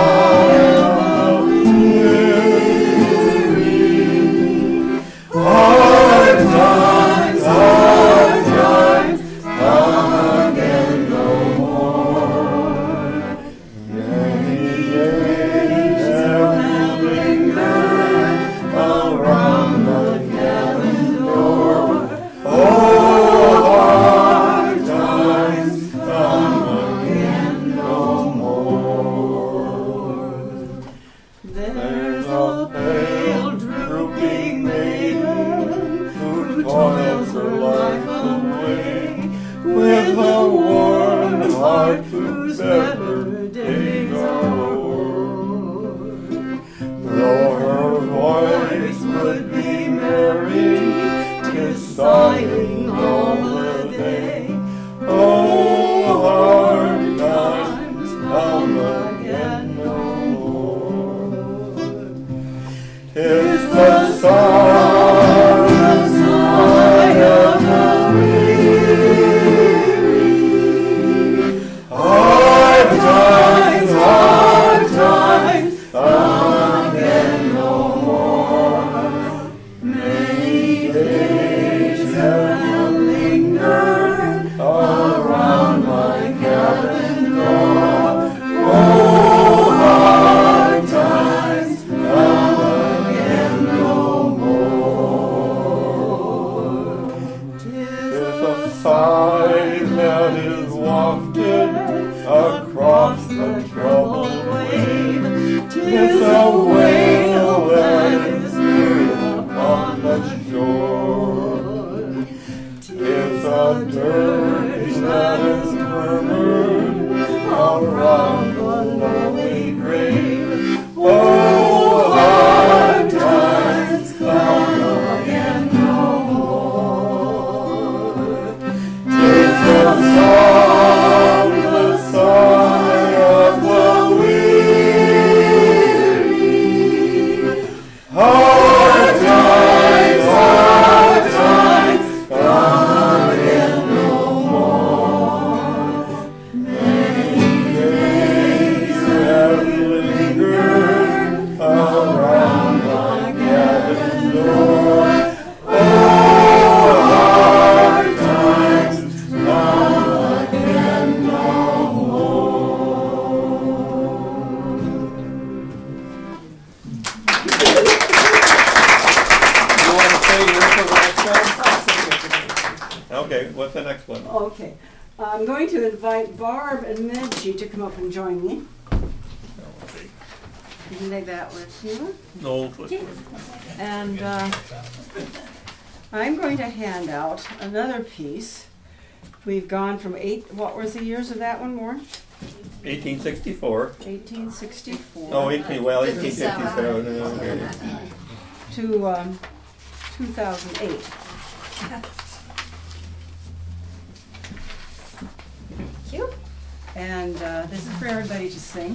[SPEAKER 18] sigh that is wafted across the troubled wave. 'Tis a wail that is heard upon the shore. 'Tis a dirge that is murmured around the lonely grave. Oh, hard times come again no more. 'Tis the song, the sigh of the weary. Hard times come again no more. Many days have lingered around my cabin door. Oh, hard times come again no You want to say yours for the next one? Okay, what's the next one?
[SPEAKER 19] Okay. I'm going to invite Barb and Medji to come up and join me. You can take that with you.
[SPEAKER 18] No, twist.
[SPEAKER 19] And I'm going to hand out another piece. We've gone from what was the years of that one, Warren?
[SPEAKER 18] 1864.
[SPEAKER 19] 1864.
[SPEAKER 18] Oh, 1857. Okay.
[SPEAKER 19] To 2008.
[SPEAKER 2] Thank you.
[SPEAKER 19] And this is for everybody to sing.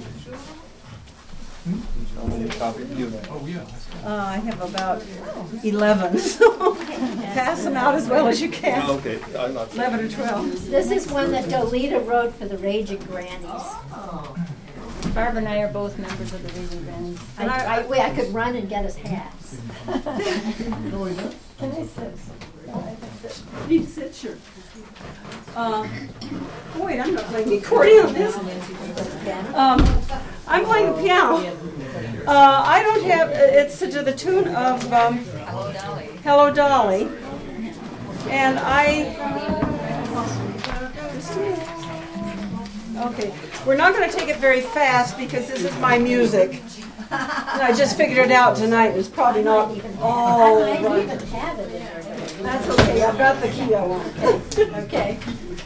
[SPEAKER 18] How many copies do you have?
[SPEAKER 9] Oh, yeah.
[SPEAKER 19] I have about 11, so pass them out as well as you can.
[SPEAKER 18] Oh, okay, I'm not.
[SPEAKER 19] 11 or 12.
[SPEAKER 2] This is one that Dolita wrote for the Raging Grannies.
[SPEAKER 17] Barb and I are both members of the Raging Grannies.
[SPEAKER 2] I could run and get us hats.
[SPEAKER 19] Can I sit? Need to sit, sure. Wait, I'm not playing the accordion on this. I'm playing the piano. I don't have, it's to the tune of Hello Dolly. And okay, we're not going to take it very fast because this is my music. And I just figured it out tonight. It's probably not all
[SPEAKER 2] I might
[SPEAKER 19] right.
[SPEAKER 2] even have it in there.
[SPEAKER 19] That's okay, I've got the key I want.
[SPEAKER 2] Okay.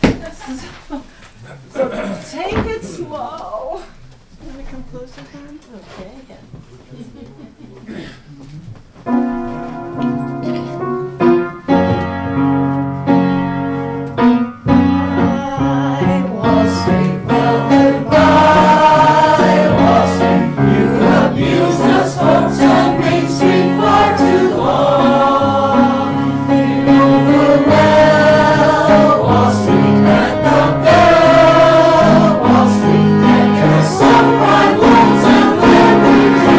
[SPEAKER 19] So take it slow. Let me come closer, hon.
[SPEAKER 2] Okay.
[SPEAKER 10] Some bright ones and every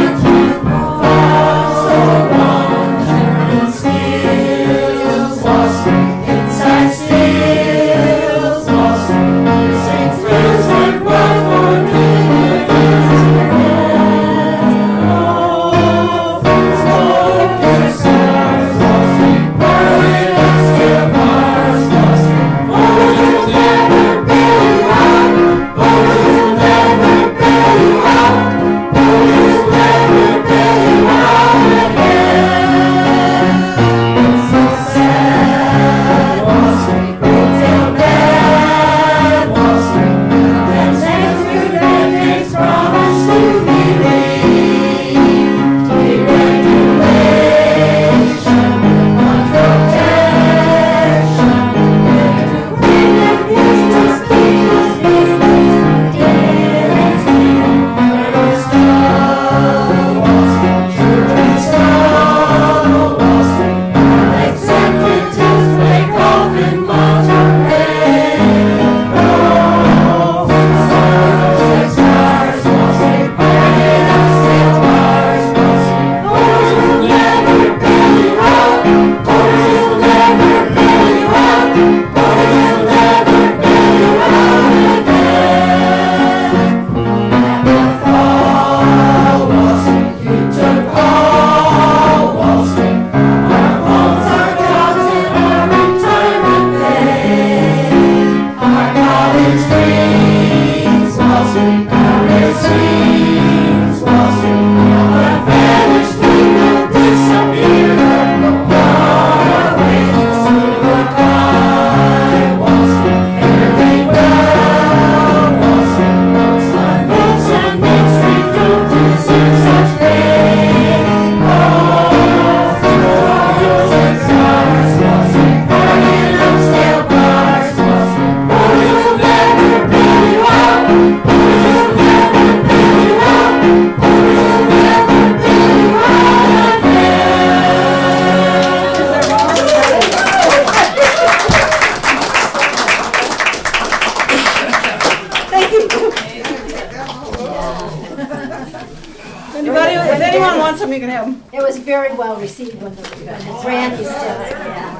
[SPEAKER 19] anyone wants them, you can have them.
[SPEAKER 2] It was very well received when the Brandy's did it.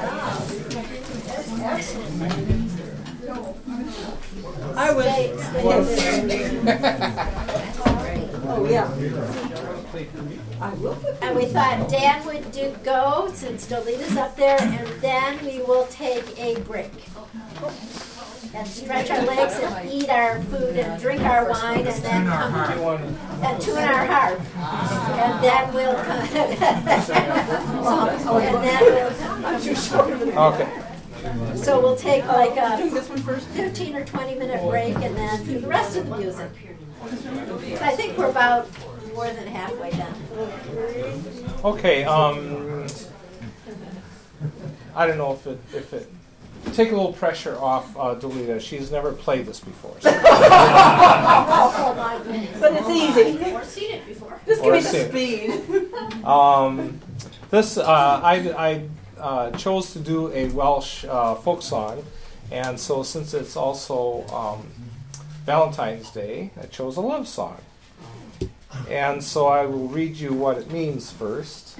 [SPEAKER 19] I was. Oh, yeah.
[SPEAKER 2] And we thought Dan would go since Dolita's up there, and then we will take a break and stretch our legs and eat our food and drink our wine and then come and tune our harp. And then we'll come.
[SPEAKER 9] Okay.
[SPEAKER 2] So we'll take like a 15 or 20-minute break and then do the rest of the music. I think we're about more than halfway done.
[SPEAKER 20] Okay. I don't know if it take a little pressure off Dolita. She's never played this before. So.
[SPEAKER 19] But it's easy.
[SPEAKER 2] Or seen it before.
[SPEAKER 19] Just give me the speed.
[SPEAKER 20] This I chose to do a Welsh folk song, and so since it's also Valentine's Day, I chose a love song. And so I will read you what it means first.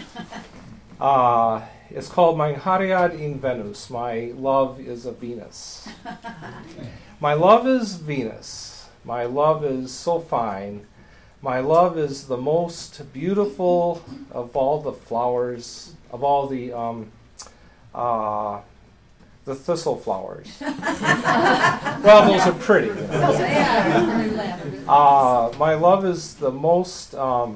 [SPEAKER 20] It's called Mein Hariad in Venus. My love is a Venus. My love is Venus. My love is so fine. My love is the most beautiful of all the flowers, of all the thistle flowers. Well, those are pretty. You know. My love is the most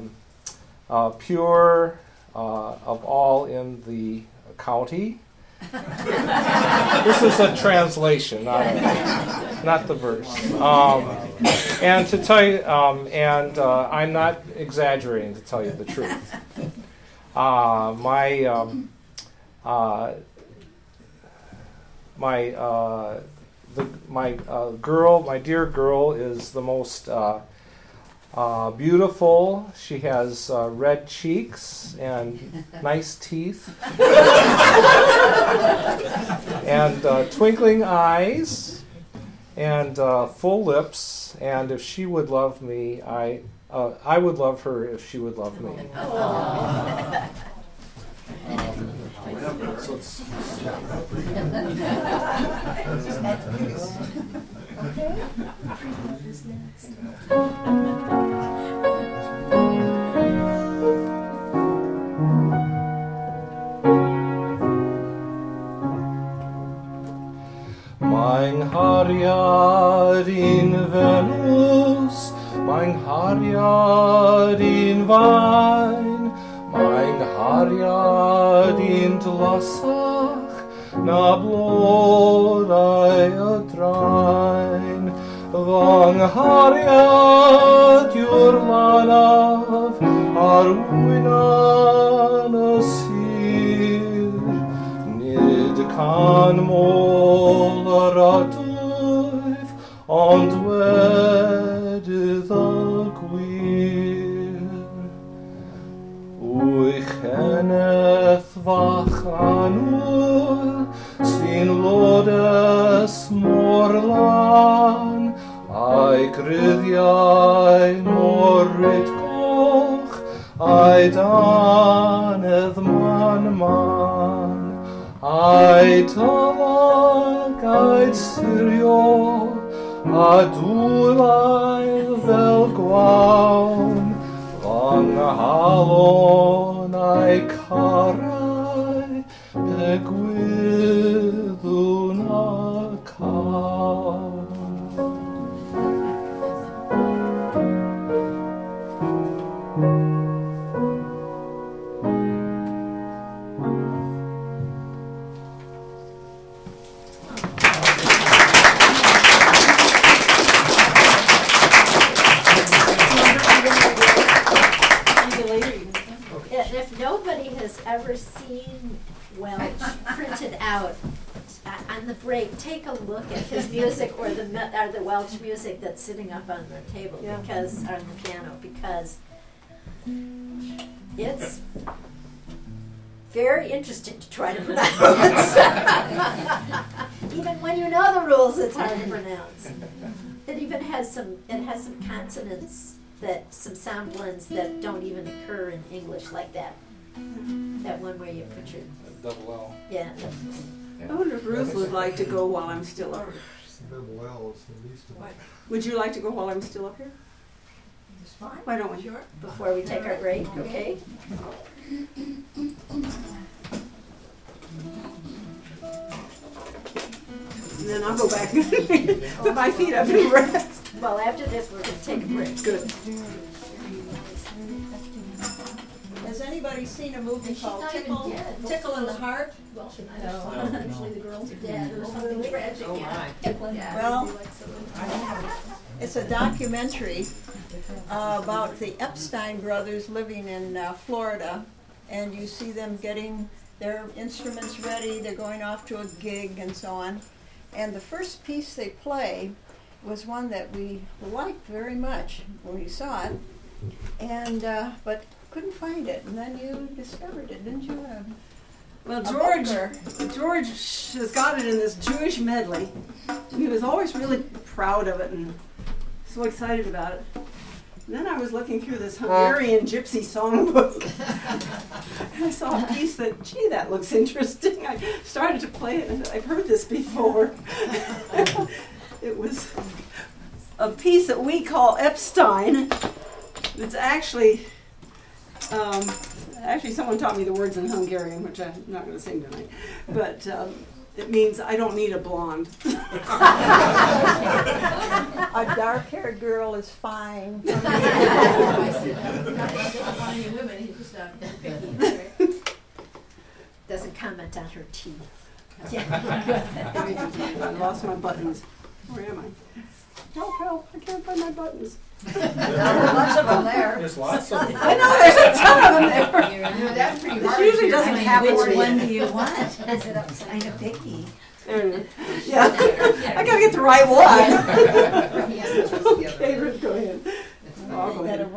[SPEAKER 20] pure of all in the county. This is a translation, not the verse. And to tell you, I'm not exaggerating to tell you the truth. My dear girl is the most beautiful. She has red cheeks and nice teeth and twinkling eyes and full lips. And if she would love me, I would love her if she would love me. Mein Hariad in Venus, mein Hariad in Wein, mein Hariad in Dlasach, na blodai a drain. Van Hariad Jurlanav, Arwina Nasir, Nid kan Molaratuif, and wed the gwir. Ui cheneth vachanul, sin lodes morlan, ai gryddiau morit goch, ai danedd man, ai talag, ai sirio, a dwlau fel gwawn, van halon ai carai, pe gwyddwn a cawn.
[SPEAKER 2] If nobody has ever seen Welch printed out on the break, take a look at his music or the Welch music that's sitting up on the table, because on the piano, because it's very interesting to try to pronounce. Even when you know the rules, it's hard to pronounce. It even has some consonants that some sound blends that don't even occur in English, like that. That one where you put your
[SPEAKER 20] Double L.
[SPEAKER 2] yeah.
[SPEAKER 19] I wonder if Ruth would like to go while I'm still up.
[SPEAKER 7] Double L is the least of it.
[SPEAKER 19] Would you like to go while I'm still up here?
[SPEAKER 2] It's fine.
[SPEAKER 19] Why don't we?
[SPEAKER 2] Sure. Before we take our break, okay?
[SPEAKER 19] And then I'll go back put my feet up and rest.
[SPEAKER 2] Well, after this, we're going to take a break.
[SPEAKER 19] Good.
[SPEAKER 21] Has anybody seen a movie called Tickle in the Heart?
[SPEAKER 2] Well, actually the girls are dead or something tragic.
[SPEAKER 14] Oh my.
[SPEAKER 21] Well, it's a documentary about the Epstein brothers living in Florida, and you see them getting their instruments ready, they're going off to a gig and so on. And the first piece they play was one that we liked very much when we saw it, and but couldn't find it. And then you discovered it, didn't you?
[SPEAKER 19] Well, George has got it in this Jewish medley. He was always really proud of it and so excited about it. And then I was looking through this Hungarian gypsy songbook. And I saw a piece that, gee, that looks interesting. I started to play it, and I've heard this before. It was a piece that we call Epstein. It's actually, someone taught me the words in Hungarian, which I'm not going to sing tonight. But it means I don't need a blonde.
[SPEAKER 21] A dark-haired girl is fine.
[SPEAKER 2] Doesn't comment on her teeth.
[SPEAKER 19] I lost my buttons. Where am I? Help, I can't find my buttons.
[SPEAKER 14] Lots of them there.
[SPEAKER 9] There's lots of them.
[SPEAKER 19] I know, there's a ton of them there.
[SPEAKER 14] That's pretty
[SPEAKER 19] This
[SPEAKER 14] hard.
[SPEAKER 19] usually doesn't happen.
[SPEAKER 4] Which one do you want? Is it upside of picky?
[SPEAKER 19] There it is. Yeah, I gotta get the right one. Okay, Ruth, go ahead. I'll go ahead.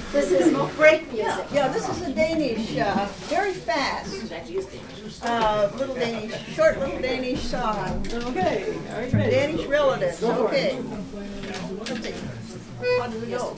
[SPEAKER 2] This is break music.
[SPEAKER 21] Yeah, this is a Danish, very fast, little Danish, short little Danish song.
[SPEAKER 19] Okay.
[SPEAKER 21] From Danish relatives. Okay. Let's see. How do we go?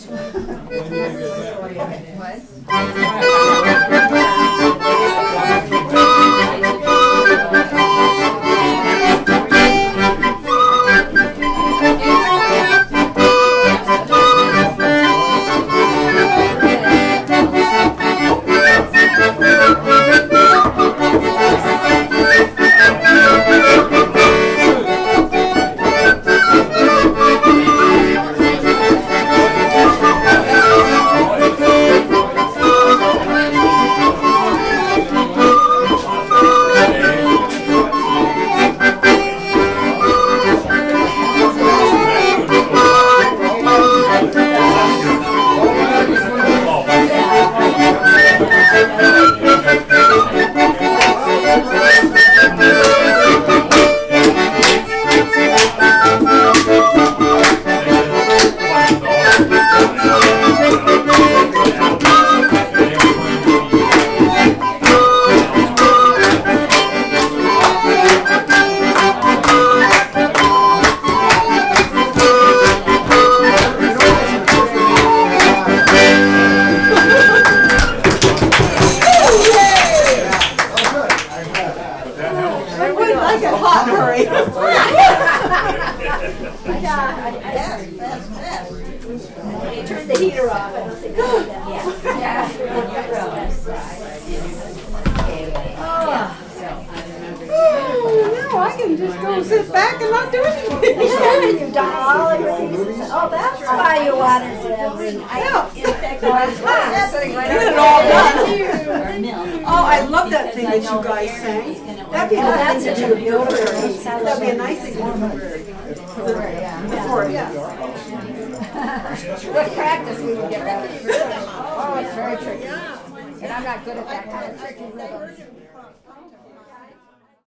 [SPEAKER 2] Turn the heater off. I don't think that's
[SPEAKER 19] Oh, I can just go sit back and not do anything.
[SPEAKER 2] Yeah, you've done all of your pieces. Oh, that's why you wanted to.
[SPEAKER 19] Get it all done. Oh, I love that thing that you guys sang. That'd be
[SPEAKER 2] That's a beautiful.
[SPEAKER 19] That'd be a nice thing before, yeah.
[SPEAKER 14] With practice, we can get better. Oh, it's very tricky. And I'm not good at that kind of tricky rhythm.